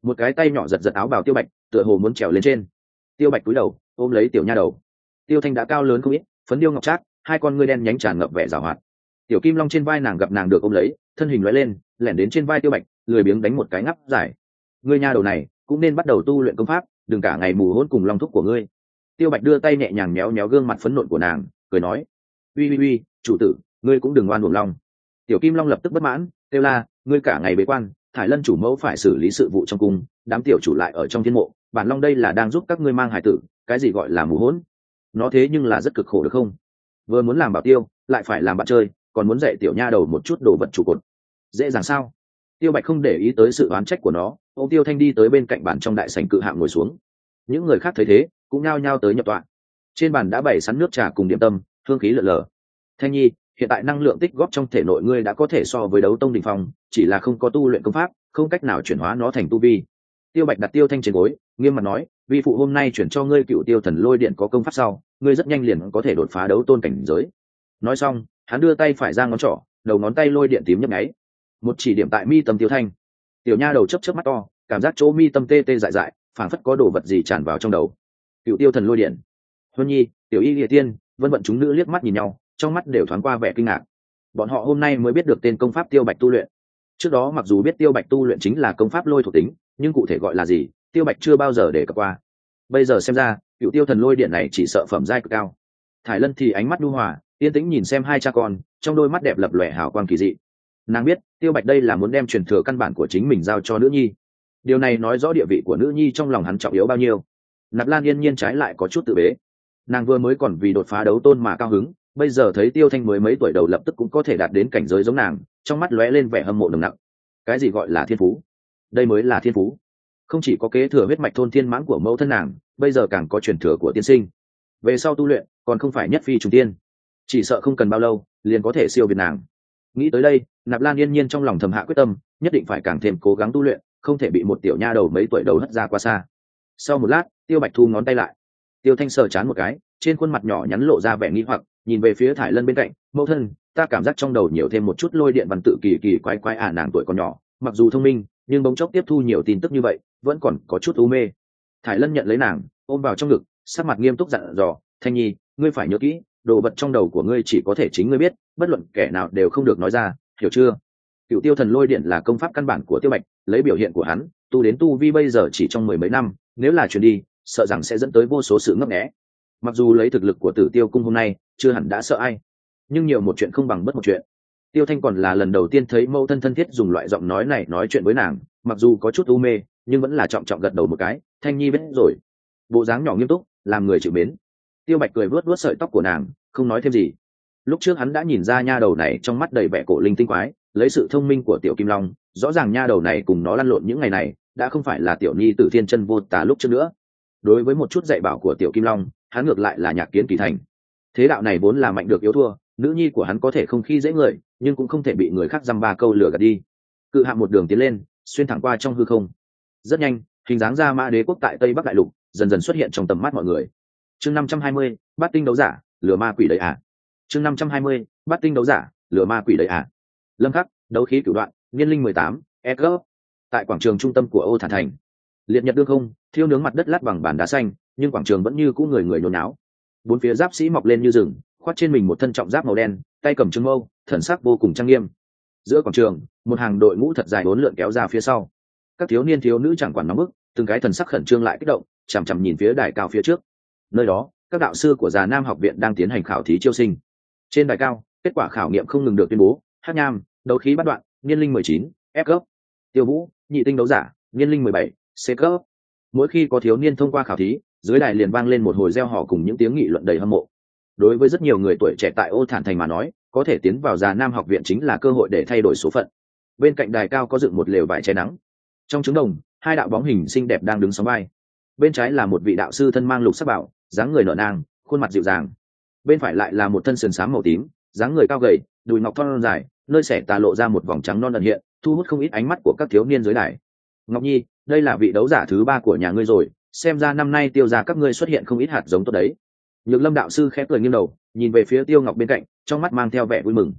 một cái tay nhỏ giật giật áo bào Tiêu Bạch, tựa hồ muốn trèo lên trên. Tiêu Bạch cúi đầu ôm lấy tiểu nha đầu. Tiêu Thanh đã cao lớn không ít, phấn điêu ngọc trác, hai con ngươi đen nhánh tràn ngập vẻ giảo hoạt. Tiểu Kim Long trên vai nàng gặp nàng được ôm lấy, thân hình lóe lên, lẻn đến trên vai Tiêu Bạch, lười biếng đánh một cái ngắp giải. Ngươi nha đầu này cũng nên bắt đầu tu luyện công pháp, đừng cả ngày mù hôn cùng long thúc của ngươi. Tiêu Bạch đưa tay nhẹ nhàng méo méo gương mặt phấn nộn của nàng, cười nói: uy, chủ tử, ngươi cũng đừng oan uổng long. Tiểu Kim Long lập tức bất mãn, kêu la: ngươi cả ngày bế quan, Thải Lân chủ mẫu phải xử lý sự vụ trong cung, đám tiểu chủ lại ở trong thiên mộ, bản long đây là đang giúp các ngươi mang hải tử, cái gì gọi là mù hỗn? Nó thế nhưng là rất cực khổ được không? Vừa muốn làm bảo tiêu, lại phải làm bạn chơi, còn muốn dạy tiểu nha đầu một chút đồ vật trụ cột, dễ dàng sao? Tiêu Bạch không để ý tới sự oán trách của nó, ô Tiêu Thanh đi tới bên cạnh bàn trong đại sảnh cự hạng ngồi xuống. Những người khác thấy thế cũng nhao nhao tới nhập tọa. Trên bàn đã bày sẵn nước trà cùng điểm tâm, hương khí lượn lờ. Thanh Nhi, hiện tại năng lượng tích góp trong thể nội ngươi đã có thể so với đấu tông đỉnh phong, chỉ là không có tu luyện công pháp, không cách nào chuyển hóa nó thành tu vi. Tiêu Bạch đặt Tiêu Thanh trên gối, nghiêm mặt nói: vi phụ hôm nay chuyển cho ngươi Cựu Tiêu Thần Lôi Điện có công pháp sau, ngươi rất nhanh liền có thể đột phá đấu tôn cảnh giới. Nói xong, hắn đưa tay phải ra ngón trỏ, đầu ngón tay lôi điện tím nhấp nháy, một chỉ điểm tại mi tâm Tiêu Thanh. Tiểu nha đầu chớp chớp mắt to, cảm giác chỗ mi tâm tê tê dại dại, phảng phất có đồ vật gì tràn vào trong đầu. Cựu Tiêu Thần Lôi Điện. Huân Nhi, Tiểu Y Lìa Tiên, Vân Vận chúng nữ liếc mắt nhìn nhau, trong mắt đều thoáng qua vẻ kinh ngạc. Bọn họ hôm nay mới biết được tên công pháp Tiêu Bạch tu luyện. Trước đó mặc dù biết Tiêu Bạch tu luyện chính là công pháp lôi thuộc tính, nhưng cụ thể gọi là gì, Tiêu Bạch chưa bao giờ để cập qua. Bây giờ xem ra, Cựu Tiêu Thần Lôi Điện này chỉ sợ phẩm giai cực cao. Thải Lân thì ánh mắt nhu hòa, yên tĩnh nhìn xem hai cha con, trong đôi mắt đẹp lập lòe hào quang kỳ dị. Nàng biết, Tiêu Bạch đây là muốn đem truyền thừa căn bản của chính mình giao cho nữ nhi. Điều này nói rõ địa vị của nữ nhi trong lòng hắn trọng yếu bao nhiêu. Nạp Lan Yên Nhiên trái lại có chút tự bế. Nàng vừa mới còn vì đột phá đấu tôn mà cao hứng, bây giờ thấy Tiêu Thanh mới mấy tuổi đầu lập tức cũng có thể đạt đến cảnh giới giống nàng, trong mắt lóe lên vẻ hâm mộ nồng nặng. Cái gì gọi là thiên phú? Đây mới là thiên phú. Không chỉ có kế thừa huyết mạch thôn thiên mãng của mẫu thân nàng, bây giờ càng có truyền thừa của tiên sinh. Về sau tu luyện, còn không phải nhất phi trùng tiên, chỉ sợ không cần bao lâu liền có thể siêu việt nàng. Nghĩ tới đây, Nạp Lan Yên Nhiên trong lòng thầm hạ quyết tâm, nhất định phải càng thêm cố gắng tu luyện, không thể bị một tiểu nha đầu mấy tuổi đầu hất ra quá xa. Sau một lát, Tiêu Bạch thu ngón tay lại. Tiêu Thanh sờ chán một cái, trên khuôn mặt nhỏ nhắn lộ ra vẻ nghi hoặc, nhìn về phía Thải Lân bên cạnh: mẫu thân, ta cảm giác trong đầu nhiều thêm một chút lôi điện văn tự kỳ kỳ quái quái. Nàng tuổi còn nhỏ, mặc dù thông minh, nhưng bỗng chốc tiếp thu nhiều tin tức như vậy, vẫn còn có chút u mê. Thải Lân nhận lấy nàng, ôm vào trong ngực, sắc mặt nghiêm túc dặn dò: Thanh Nhi, ngươi phải nhớ kỹ, đồ vật trong đầu của ngươi chỉ có thể chính ngươi biết, bất luận kẻ nào đều không được nói ra, hiểu chưa? Cựu Tiêu Thần Lôi Điện là công pháp căn bản của Tiêu Bạch, lấy biểu hiện của hắn, tu đến tu vi bây giờ chỉ trong 10 mấy năm, nếu là truyền đi, sợ rằng sẽ dẫn tới vô số sự ngấp nghé. Mặc dù lấy thực lực của Tử Tiêu cung hôm nay, chưa hẳn đã sợ ai, nhưng nhiều một chuyện không bằng bất một chuyện. Tiêu Thanh còn là lần đầu tiên thấy mẫu thân thân thiết dùng loại giọng nói này nói chuyện với nàng, mặc dù có chút u mê, nhưng vẫn là trọng trọng gật đầu một cái: Thanh Nhi biết rồi. Bộ dáng nhỏ nghiêm túc, làm người chịu mến. Tiêu Bạch cười vuốt vuốt sợi tóc của nàng, không nói thêm gì. Lúc trước hắn đã nhìn ra nha đầu này trong mắt đầy vẻ cổ linh tinh quái, lấy sự thông minh của Tiểu Kim Long, rõ ràng nha đầu này cùng nó lăn lộn những ngày này, đã không phải là tiểu nhi tử thiên chân vô tà lúc trước nữa. Đối với một chút dạy bảo của Tiểu Kim Long, hắn ngược lại là nhạc kiến kỳ thành. Thế đạo này vốn là mạnh được yếu thua, nữ nhi của hắn có thể không khi dễ người, nhưng cũng không thể bị người khác dăm ba câu lừa gạt đi. Cự hạng một đường tiến lên, xuyên thẳng qua trong hư không. Rất nhanh, hình dáng Gia Mã Đế quốc tại Tây Bắc Đại Lục dần dần xuất hiện trong tầm mắt mọi người. Chương 520, Bát tinh đấu giả, lừa ma quỷ đấy à. Chương 520, Bát tinh đấu giả, lừa ma quỷ đấy à. Lâm Khắc, đấu khí cửu đoạn, niên linh 18, EG. Tại quảng trường trung tâm của Ô Thản Thành, liệt nhật đương không, thiêu nướng mặt đất lát bằng bàn đá xanh, nhưng quảng trường vẫn như cũ người người nhốn náo. Bốn phía giáp sĩ mọc lên như rừng, khoác trên mình một thân trọng giáp màu đen, tay cầm trường mâu, thần sắc vô cùng trang nghiêm. Giữa quảng trường, một hàng đội ngũ thật dài uốn lượn kéo ra phía sau. Các thiếu niên thiếu nữ chẳng quản nóng bức, từng cái thần sắc khẩn trương lại kích động, chằm chằm nhìn phía đài cao phía trước. Nơi đó, các đạo sư của Già Nam học viện đang tiến hành khảo thí chiêu sinh. Trên đài cao, kết quả khảo nghiệm không ngừng được tuyên bố: Hắc Nham, đấu khí bát đoạn, niên linh 19, F cấp. Tiêu Vũ, nhị tinh đấu giả, niên linh 17, C cấp. Mỗi khi có thiếu niên thông qua khảo thí, dưới đài liền vang lên một hồi reo hò cùng những tiếng nghị luận đầy hâm mộ. Đối với rất nhiều người tuổi trẻ tại Ô Thản Thành mà nói, có thể tiến vào Già Nam học viện chính là cơ hội để thay đổi số phận. Bên cạnh đài cao có dựng một lều vải che nắng. Trong trứng đồng, hai đạo bóng hình xinh đẹp đang đứng sóng vai. Bên trái là một vị đạo sư thân mang lục sắc bảo, dáng người nở nang, khuôn mặt dịu dàng. Bên phải lại là một thân sườn xám màu tím, dáng người cao gầy, đùi ngọc thon dài, nơi xẻ tà lộ ra một vòng trắng non ẩn hiện, thu hút không ít ánh mắt của các thiếu niên dưới đài. Ngọc Nhi, đây là vị đấu giả thứ 3 của nhà ngươi rồi, xem ra năm nay Tiêu gia các ngươi xuất hiện không ít hạt giống tốt đấy. Nhược Lâm đạo sư khẽ cười nghiêng đầu, nhìn về phía Tiêu Ngọc bên cạnh, trong mắt mang theo vẻ vui mừng.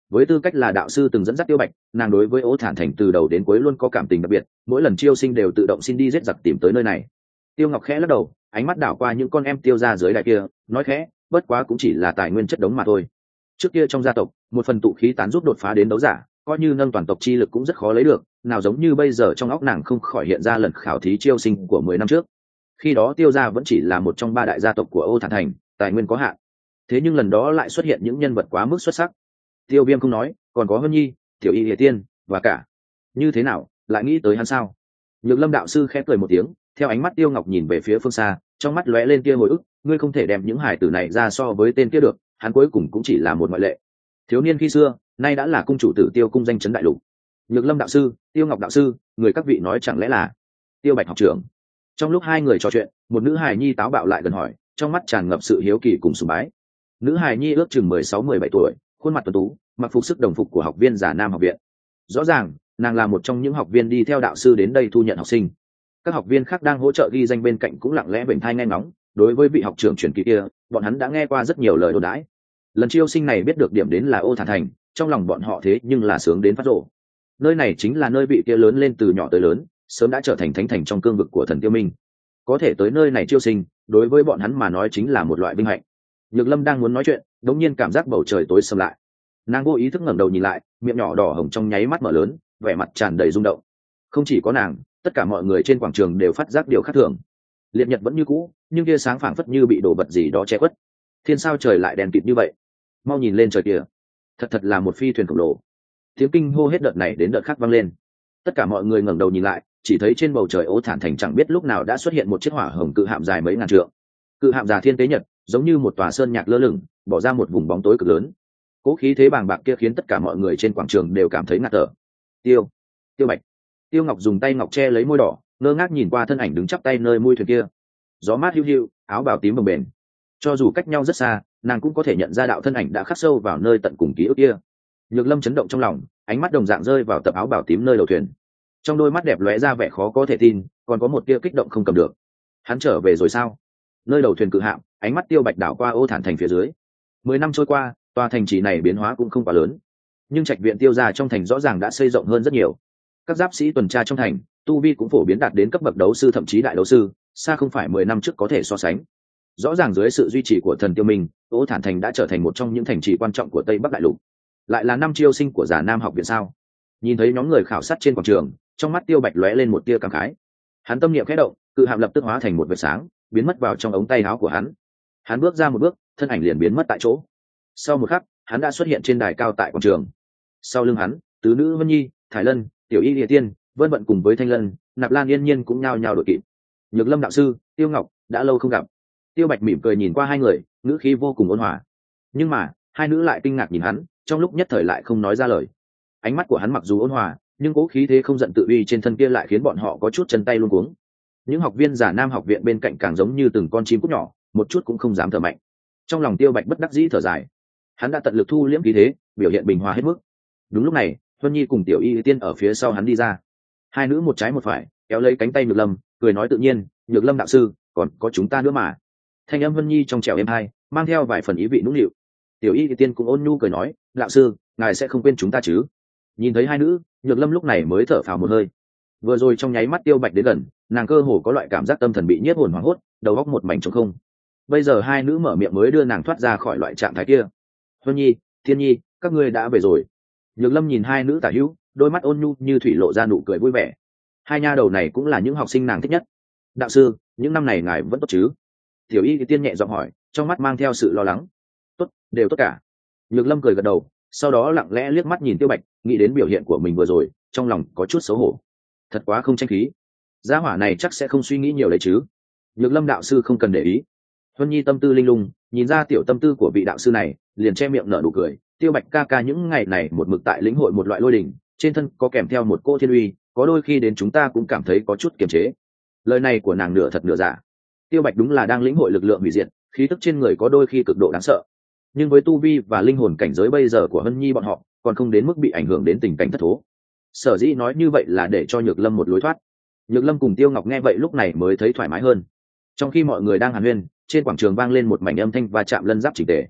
với tư cách là đạo sư từng dẫn dắt Tiêu Bạch, nàng đối với Ô Thản Thành từ đầu đến cuối luôn có cảm tình đặc biệt, mỗi lần chiêu sinh đều tự động xin đi giết giặc tìm tới nơi này. Tiêu Ngọc khẽ lắc đầu, ánh mắt đảo qua những con em Tiêu gia dưới đài kia, nói khẽ, bất quá cũng chỉ là tài nguyên chất đống mà thôi. Trước kia trong gia tộc, một phần tụ khí tán giúp đột phá đến đấu giả, coi như nâng toàn tộc chi lực cũng rất khó lấy được, nào giống như bây giờ trong óc nàng không khỏi hiện ra lần khảo thí chiêu sinh của 10 năm trước. Khi đó Tiêu gia vẫn chỉ là một trong 3 đại gia tộc của Ô Thản Thành, tài nguyên có hạn. Thế nhưng lần đó lại xuất hiện những nhân vật quá mức xuất sắc. Tiêu Viêm không nói, còn có Hân Nhi, Tiểu Y Lìa Tiên, và cả. Như thế nào, lại nghĩ tới hắn sao? Nhược Lâm đạo sư khẽ cười một tiếng, theo ánh mắt Tiêu Ngọc nhìn về phía phương xa, trong mắt lóe lên tia hồi ức, ngươi không thể đem những hải tử này ra so với tên kia được, hắn cuối cùng cũng chỉ là một ngoại lệ. Thiếu niên khi xưa, nay đã là cung chủ tử Tiêu cung danh chấn đại lục. Nhược Lâm đạo sư, Tiêu Ngọc đạo sư, người các vị nói chẳng lẽ là Tiêu Bạch học trưởng? Trong lúc hai người trò chuyện, một nữ hài nhi táo bạo lại gần hỏi, trong mắt tràn ngập sự hiếu kỳ cùng sùng bái. Nữ hài nhi ước chừng 16-17 tuổi, khuôn mặt tuấn tú, mặc phục sức đồng phục của học viên Giả Nam học viện. Rõ ràng, nàng là một trong những học viên đi theo đạo sư đến đây thu nhận học sinh. Các học viên khác đang hỗ trợ ghi danh bên cạnh cũng lặng lẽ vểnh thai nghe ngóng, đối với vị học trưởng truyền kỳ kia, bọn hắn đã nghe qua rất nhiều lời đồn đãi. Lần chiêu sinh này biết được điểm đến là Ô Thản Thành, trong lòng bọn họ thế nhưng là sướng đến phát rộ. Nơi này chính là nơi vị kia lớn lên từ nhỏ tới lớn, sớm đã trở thành thánh thành trong cương vực của thần Tiêu Minh. Có thể tới nơi này chiêu sinh, đối với bọn hắn mà nói chính là một loại vinh hạnh. Nhược Lâm đang muốn nói chuyện, đống nhiên cảm giác bầu trời tối sầm lại. Nàng vô ý thức ngẩng đầu nhìn lại, miệng nhỏ đỏ hồng trong nháy mắt mở lớn, vẻ mặt tràn đầy rung động. Không chỉ có nàng, tất cả mọi người trên quảng trường đều phát giác điều khác thường. Liệt nhật vẫn như cũ, nhưng tia sáng phảng phất như bị đổ vật gì đó che khuất. Thiên sao trời lại đèn kịt như vậy. Mau nhìn lên trời kìa, thật là một phi thuyền khổng lồ. Tiếng kinh hô hết đợt này đến đợt khác vang lên. Tất cả mọi người ngẩng đầu nhìn lại, chỉ thấy trên bầu trời Ô Thản Thành chẳng biết lúc nào đã xuất hiện một chiếc hỏa hồng cự hạm dài mấy ngàn trượng. Cự hạm già thiên tế nhật, giống như một tòa sơn nhạc lơ lửng, bỏ ra một vùng bóng tối cực lớn. Cố khí thế bàng bạc kia khiến tất cả mọi người trên quảng trường đều cảm thấy ngạt thở. Tiêu Bạch. Tiêu Ngọc dùng tay ngọc che lấy môi đỏ, ngơ ngác nhìn qua thân ảnh đứng chắp tay nơi mui thuyền kia. Gió mát hiu hiu, áo bào tím bồng bềnh. Cho dù cách nhau rất xa, nàng cũng có thể nhận ra đạo thân ảnh đã khắc sâu vào nơi tận cùng ký ức kia. Nhược Lâm chấn động trong lòng, ánh mắt đồng dạng rơi vào tập áo bào tím nơi đầu thuyền. Trong đôi mắt đẹp lóe ra vẻ khó có thể tin, còn có một tia kích động không cầm được. Hắn trở về rồi sao? Nơi đầu thuyền cự hạm, ánh mắt Tiêu Bạch đảo qua Ô Thản Thành phía dưới. 10 năm trôi qua, tòa thành trì này biến hóa cũng không quá lớn, nhưng trạch viện Tiêu gia trong thành rõ ràng đã xây rộng hơn rất nhiều. Các giáp sĩ tuần tra trong thành, tu vi cũng phổ biến đạt đến cấp bậc đấu sư thậm chí đại đấu sư, xa không phải 10 năm trước có thể so sánh. Rõ ràng dưới sự duy trì của thần Tiêu Minh, Ô Thản Thành đã trở thành một trong những thành trì quan trọng của Tây Bắc Đại Lục. Lại là năm chiêu sinh của Giả Nam học viện sao? Nhìn thấy nhóm người khảo sát trên quảng trường, trong mắt Tiêu Bạch lóe lên một tia cảm khái. Hắn tâm niệm khẽ động, cự hạm lập tức hóa thành một vệt sáng, biến mất vào trong ống tay áo của hắn. Hắn bước ra một bước, thân ảnh liền biến mất tại chỗ. Sau một khắc, hắn đã xuất hiện trên đài cao tại quảng trường. Sau lưng hắn, tứ nữ Vân Nhi, Thải Lân, Tiểu Y Lìa Tiên, Vân Vận cùng với Thanh Lân, Nạp Lan Yên Nhiên cũng nhao nhao đội kịp. Nhược Lâm đạo sư, Tiêu Ngọc, đã lâu không gặp. Tiêu Bạch mỉm cười nhìn qua hai người, ngữ khí vô cùng ôn hòa. Nhưng mà, hai nữ lại kinh ngạc nhìn hắn, trong lúc nhất thời lại không nói ra lời. Ánh mắt của hắn mặc dù ôn hòa, nhưng cố khí thế không giận tự uy trên thân kia lại khiến bọn họ có chút chân tay luống cuống. Những học viên Giả Nam học viện bên cạnh càng giống như từng con chim cút nhỏ, một chút cũng không dám thở mạnh. Trong lòng Tiêu Bạch bất đắc dĩ thở dài. Hắn đã tận lực thu liễm khí thế, biểu hiện bình hòa hết mức. Đúng lúc này, Huân Nhi cùng Tiểu Y Tiên ở phía sau hắn đi ra. Hai nữ một trái một phải, kéo lấy cánh tay Nhược Lâm, cười nói tự nhiên, Nhược Lâm đạo sư, còn có chúng ta nữa mà. Thanh âm Huân Nhi trong trẻo êm hai, mang theo vài phần ý vị nũng nịu. Tiểu Y Tiên cũng ôn nhu cười nói, đạo sư, ngài sẽ không quên chúng ta chứ? Nhìn thấy hai nữ, Nhược Lâm lúc này mới thở phào một hơi. Vừa rồi trong nháy mắt Tiêu Bạch đến gần, nàng cơ hồ có loại cảm giác tâm thần bị nhiếp hồn hoảng hốt, đầu óc một mảnh trống không. Bây giờ hai nữ mở miệng mới đưa nàng thoát ra khỏi loại trạng thái kia. Huân Nhi, Thiên Nhi, các ngươi đã về rồi. Nhược Lâm nhìn hai nữ tả hữu, đôi mắt ôn nhu như thủy lộ ra nụ cười vui vẻ. Hai nha đầu này cũng là những học sinh nàng thích nhất. Đạo sư, những năm này ngài vẫn tốt chứ? Tiểu Y Tiên nhẹ giọng hỏi, trong mắt mang theo sự lo lắng. Tốt, đều tốt cả. Nhược Lâm cười gật đầu, sau đó lặng lẽ liếc mắt nhìn Tiêu Bạch, nghĩ đến biểu hiện của mình vừa rồi, trong lòng có chút xấu hổ. Thật quá không tranh khí. Gia hỏa này chắc sẽ không suy nghĩ nhiều đấy chứ? Nhược Lâm đạo sư không cần để ý. Huân Nhi tâm tư linh lung, nhìn ra tiểu tâm tư của vị đạo sư này, liền che miệng nở nụ cười. Tiêu Bạch ca ca những ngày này một mực tại lĩnh hội một loại lôi đỉnh, trên thân có kèm theo một cỗ thiên uy, có đôi khi đến chúng ta cũng cảm thấy có chút kiềm chế. Lời này của nàng nửa thật nửa giả. Tiêu Bạch đúng là đang lĩnh hội lực lượng hủy diệt, khí tức trên người có đôi khi cực độ đáng sợ. Nhưng với tu vi và linh hồn cảnh giới bây giờ của Huân Nhi bọn họ, còn không đến mức bị ảnh hưởng đến tình cảnh thất thố. Sở dĩ nói như vậy là để cho Nhược Lâm một lối thoát. Nhược Lâm cùng Tiêu Ngọc nghe vậy lúc này mới thấy thoải mái hơn. Trong khi mọi người đang hàn huyên, trên quảng trường vang lên một mảnh âm thanh và chạm lân giáp chỉnh tề.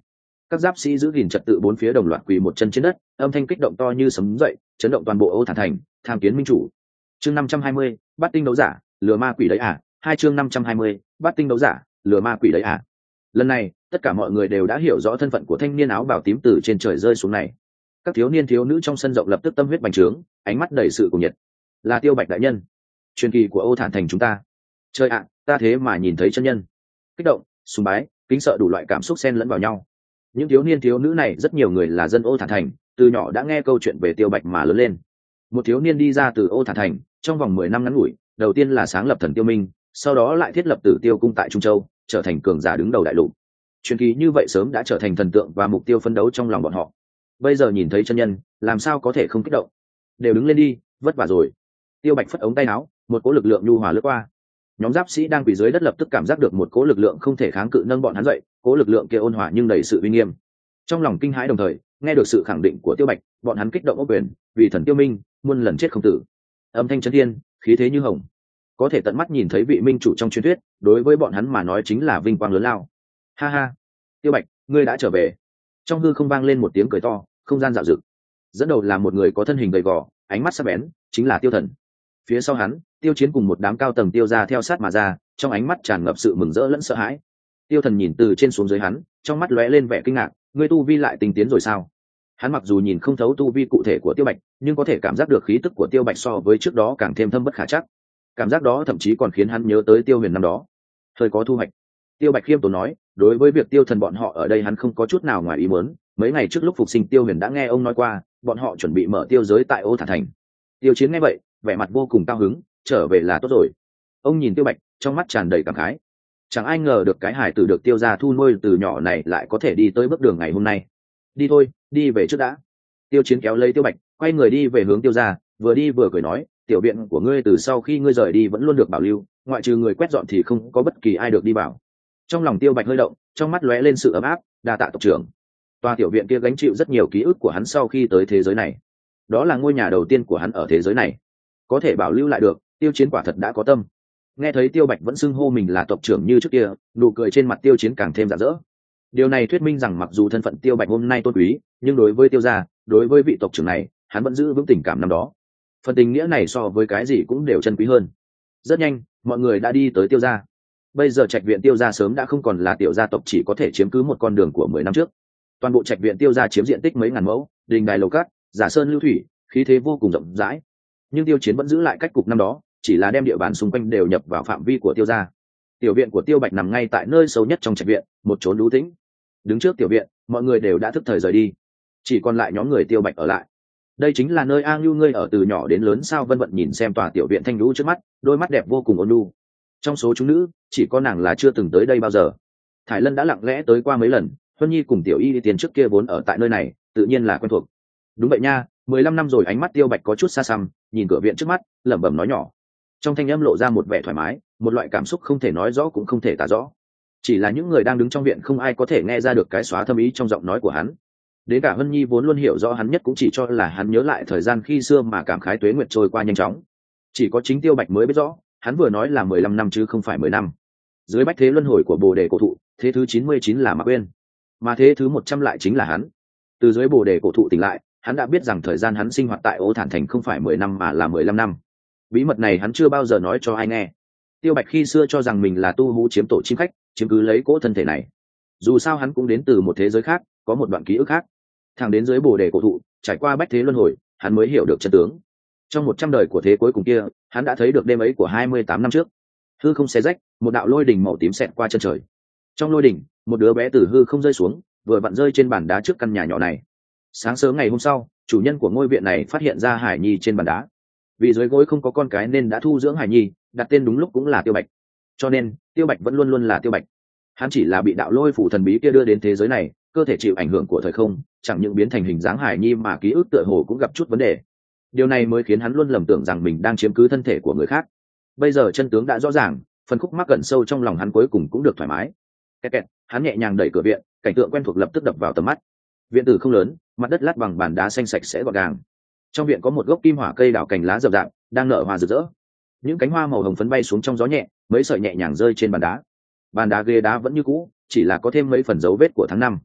Các giáp sĩ giữ gìn trật tự bốn phía đồng loạt quỳ một chân trên đất, âm thanh kích động to như sấm dậy, chấn động toàn bộ Ô Thản thành, tham kiến minh chủ. Chương 520, bắt tinh đấu giả, lừa ma quỷ đấy à? Hai chương 520, bắt tinh đấu giả, lừa ma quỷ đấy à? Lần này, tất cả mọi người đều đã hiểu rõ thân phận của thanh niên áo bào tím từ trên trời rơi xuống này. Các thiếu niên thiếu nữ trong sân rộng lập tức tâm huyết bành trướng, ánh mắt đầy sự cuồng nhiệt. Là Tiêu Bạch đại nhân, truyền kỳ của Ô Thản thành chúng ta. Trời ạ, ta thế mà nhìn thấy chân nhân. Kích động, sùng bái, kính sợ đủ loại cảm xúc xen lẫn vào nhau. Những thiếu niên thiếu nữ này rất nhiều người là dân Ô Thản thành, từ nhỏ đã nghe câu chuyện về Tiêu Bạch mà lớn lên. Một thiếu niên đi ra từ Ô Thản thành, trong vòng 10 năm ngắn ngủi, đầu tiên là sáng lập Thần Tiêu Minh, sau đó lại thiết lập Tử Tiêu cung tại Trung Châu, trở thành cường giả đứng đầu đại lục. Truyền kỳ như vậy sớm đã trở thành thần tượng và mục tiêu phấn đấu trong lòng bọn họ. Bây giờ nhìn thấy chân nhân, làm sao có thể không kích động? Đều đứng lên đi, vất vả rồi. Tiêu Bạch phất ống tay áo, một cỗ lực lượng nhu hòa lướt qua. Nhóm giáp sĩ đang quỳ dưới đất lập tức cảm giác được một cỗ lực lượng không thể kháng cự nâng bọn hắn dậy, cỗ lực lượng kia ôn hòa nhưng đầy sự uy nghiêm. Trong lòng kinh hãi đồng thời, nghe được sự khẳng định của Tiêu Bạch, bọn hắn kích động ốc quyền, vì Thần Tiêu Minh, muôn lần chết không tử. Âm thanh chấn thiên, khí thế như hồng. Có thể tận mắt nhìn thấy vị minh chủ trong truyền thuyết, đối với bọn hắn mà nói chính là vinh quang lớn lao. Ha ha, Tiêu Bạch, ngươi đã trở về. Trong hư không vang lên một tiếng cười to, không gian dạo dực. Dẫn đầu là một người có thân hình gầy gò, ánh mắt sắc bén, chính là Tiêu Thần. Phía sau hắn, Tiêu Chiến cùng một đám cao tầng Tiêu gia theo sát mà ra, trong ánh mắt tràn ngập sự mừng rỡ lẫn sợ hãi. Tiêu Thần nhìn từ trên xuống dưới hắn, trong mắt lóe lên vẻ kinh ngạc, ngươi tu vi lại tinh tiến rồi sao? Hắn mặc dù nhìn không thấu tu vi cụ thể của Tiêu Bạch, nhưng có thể cảm giác được khí tức của Tiêu Bạch so với trước đó càng thêm thâm bất khả chắc. Cảm giác đó thậm chí còn khiến hắn nhớ tới Tiêu Huyền năm đó. Thời có thu hoạch. Tiêu Bạch khiêm tốn nói, đối với việc Tiêu Thần bọn họ ở đây hắn không có chút nào ngoài ý muốn. Mấy ngày trước lúc phục sinh Tiêu Huyền đã nghe ông nói qua, bọn họ chuẩn bị mở tiêu giới tại Ô Thản thành. Tiêu Chiến nghe vậy, vẻ mặt vô cùng cao hứng, trở về là tốt rồi. Ông nhìn Tiêu Bạch, trong mắt tràn đầy cảm khái. Chẳng ai ngờ được cái hải tử được Tiêu gia thu nuôi từ nhỏ này lại có thể đi tới bước đường ngày hôm nay. Đi thôi, đi về trước đã. Tiêu Chiến kéo lấy Tiêu Bạch, quay người đi về hướng Tiêu gia, vừa đi vừa cười nói, tiểu viện của ngươi từ sau khi ngươi rời đi vẫn luôn được bảo lưu, ngoại trừ người quét dọn thì không có bất kỳ ai được đi vào. Trong lòng Tiêu Bạch hơi động, trong mắt lóe lên sự ấm áp, đa tạ tộc trưởng. Tòa tiểu viện kia gánh chịu rất nhiều ký ức của hắn sau khi tới thế giới này. Đó là ngôi nhà đầu tiên của hắn ở thế giới này, có thể bảo lưu lại được, Tiêu Chiến quả thật đã có tâm. Nghe thấy Tiêu Bạch vẫn xưng hô mình là tộc trưởng như trước kia, nụ cười trên mặt Tiêu Chiến càng thêm rạng rỡ. Điều này thuyết minh rằng mặc dù thân phận Tiêu Bạch hôm nay tôn quý, nhưng đối với Tiêu gia, đối với vị tộc trưởng này, hắn vẫn giữ vững tình cảm năm đó. Phần tình nghĩa này so với cái gì cũng đều chân quý hơn. Rất nhanh, mọi người đã đi tới Tiêu gia. Bây giờ trạch viện Tiêu gia sớm đã không còn là tiểu gia tộc chỉ có thể chiếm cứ một con đường của 10 năm trước. Toàn bộ trạch viện Tiêu gia chiếm diện tích mấy ngàn mẫu, đình đài lầu cát, giả sơn lưu thủy, khí thế vô cùng rộng rãi. Nhưng Tiêu Chiến vẫn giữ lại cách cục năm đó, chỉ là đem địa bàn xung quanh đều nhập vào phạm vi của Tiêu gia. Tiểu viện của Tiêu Bạch nằm ngay tại nơi sâu nhất trong trạch viện, một chốn lú tĩnh. Đứng trước tiểu viện, mọi người đều đã thức thời rời đi, chỉ còn lại nhóm người Tiêu Bạch ở lại. Đây chính là nơi A Ngưu ngươi ở từ nhỏ đến lớn sao? Vân Vận nhìn xem tòa tiểu viện thanh lũ trước mắt, đôi mắt đẹp vô cùng ôn nhu. Trong số chúng nữ, chỉ có nàng là chưa từng tới đây bao giờ. Thải Lân đã lặng lẽ tới qua mấy lần, Huân Nhi cùng Tiểu Y đi tiền trước kia vốn ở tại nơi này, tự nhiên là quen thuộc. Đúng vậy nha, 15 năm rồi. Ánh mắt Tiêu Bạch có chút xa xăm, nhìn cửa viện trước mắt, lẩm bẩm nói nhỏ. Trong thanh âm lộ ra một vẻ thoải mái, một loại cảm xúc không thể nói rõ cũng không thể tả rõ. Chỉ là những người đang đứng trong viện không ai có thể nghe ra được cái xóa thâm ý trong giọng nói của hắn. Đến cả Hân Nhi vốn luôn hiểu rõ hắn nhất cũng chỉ cho là hắn nhớ lại thời gian khi xưa mà cảm khái tuế nguyệt trôi qua nhanh chóng. Chỉ có chính Tiêu Bạch mới biết rõ, hắn vừa nói là 15 năm chứ không phải 10 năm. Dưới bách thế luân hồi của Bồ Đề cổ thụ, thế thứ 99 là Mạc Uyên, mà thế thứ 100 lại chính là hắn. Từ dưới Bồ Đề cổ thụ tỉnh lại, hắn đã biết rằng thời gian hắn sinh hoạt tại Ô Thản thành không phải 10 năm mà là 15 năm. Bí mật này hắn chưa bao giờ nói cho ai nghe. Tiêu Bạch khi xưa cho rằng mình là tu hú chiếm tổ chim khách, chiếm cứ lấy cỗ thân thể này. Dù sao hắn cũng đến từ một thế giới khác, có một đoạn ký ức khác. Thẳng đến dưới Bồ Đề cổ thụ, trải qua bách thế luân hồi, hắn mới hiểu được chân tướng. Trong 100 đời của thế cuối cùng kia, hắn đã thấy được đêm ấy của 28 năm trước. Hư không xé rách, một đạo lôi đỉnh màu tím xẹt qua chân trời. Trong lôi đỉnh, một đứa bé từ hư không rơi xuống, vừa vặn rơi trên bàn đá trước căn nhà nhỏ này. Sáng sớm ngày hôm sau, chủ nhân của ngôi viện này phát hiện ra Hải Nhi trên bàn đá. Vì dưới gối không có con cái nên đã thu dưỡng Hải Nhi, đặt tên đúng lúc cũng là Tiêu Bạch. Cho nên, Tiêu Bạch vẫn luôn luôn là Tiêu Bạch. Hắn chỉ là bị đạo lôi phủ thần bí kia đưa đến thế giới này, cơ thể chịu ảnh hưởng của thời không, chẳng những biến thành hình dáng Hải Nhi mà ký ức tựa hồ cũng gặp chút vấn đề. Điều này mới khiến hắn luôn lầm tưởng rằng mình đang chiếm cứ thân thể của người khác. Bây giờ chân tướng đã rõ ràng, phần khúc mắc gần sâu trong lòng hắn cuối cùng cũng được thoải mái. Kẹt kẹt, hắn nhẹ nhàng đẩy cửa viện, cảnh tượng quen thuộc lập tức đập vào tầm mắt. Viện tử không lớn, mặt đất lát bằng bàn đá xanh sạch sẽ gọn gàng. Trong viện có một gốc kim hỏa cây đào cành lá rậm rạp, đang nở hoa rực rỡ. Những cánh hoa màu hồng phấn bay xuống trong gió nhẹ, mấy sợi nhẹ nhàng rơi trên bàn đá. Bàn đá ghế đá vẫn như cũ, chỉ là có thêm mấy phần dấu vết của tháng năm.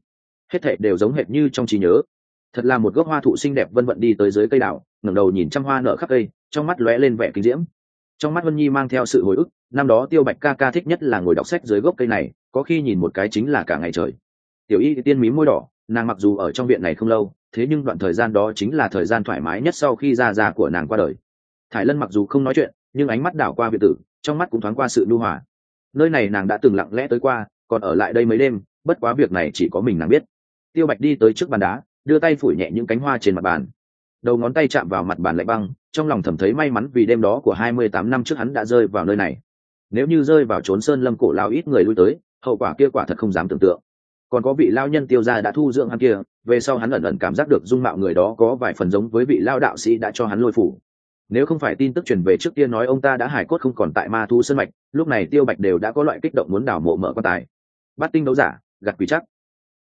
hết thảy đều giống hệt như trong trí nhớ. Thật là một gốc hoa thụ xinh đẹp vân vận đi tới dưới cây đào, ngẩng đầu nhìn trăm hoa nở khắp cây, trong mắt lóe lên vẻ kinh diễm. Trong mắt Vân Nhi mang theo sự hồi ức, năm đó Tiêu Bạch ca ca thích nhất là ngồi đọc sách dưới gốc cây này, có khi nhìn một cái chính là cả ngày trời. Tiểu Y tiên mím môi đỏ, nàng mặc dù ở trong viện này không lâu, thế nhưng đoạn thời gian đó chính là thời gian thoải mái nhất sau khi gia của nàng qua đời. Thải Lân mặc dù không nói chuyện, nhưng ánh mắt đảo qua viện tử, trong mắt cũng thoáng qua sự nhu hòa. Nơi này nàng đã từng lặng lẽ tới qua, còn ở lại đây mấy đêm, bất quá việc này chỉ có mình nàng biết. Tiêu Bạch đi tới trước bàn đá, đưa tay phủi nhẹ những cánh hoa trên mặt bàn, đầu ngón tay chạm vào mặt bàn lạnh băng, trong lòng thầm thấy may mắn vì đêm đó của 28 năm trước hắn đã rơi vào nơi này. Nếu như rơi vào trốn sơn lâm cổ lao ít người lui tới, hậu quả kia quả thật không dám tưởng tượng. Còn có vị lao nhân Tiêu gia đã thu dưỡng hắn kia, về sau hắn ẩn ẩn cảm giác được dung mạo người đó có vài phần giống với vị lao đạo sĩ đã cho hắn lôi phủ. Nếu không phải tin tức truyền về trước kia nói ông ta đã hải cốt không còn tại Ma Thu Sơn mạch, lúc này Tiêu Bạch đều đã có loại kích động muốn đào mộ mở quan tài. Bát tinh đấu giả, gặt quỷ chắc.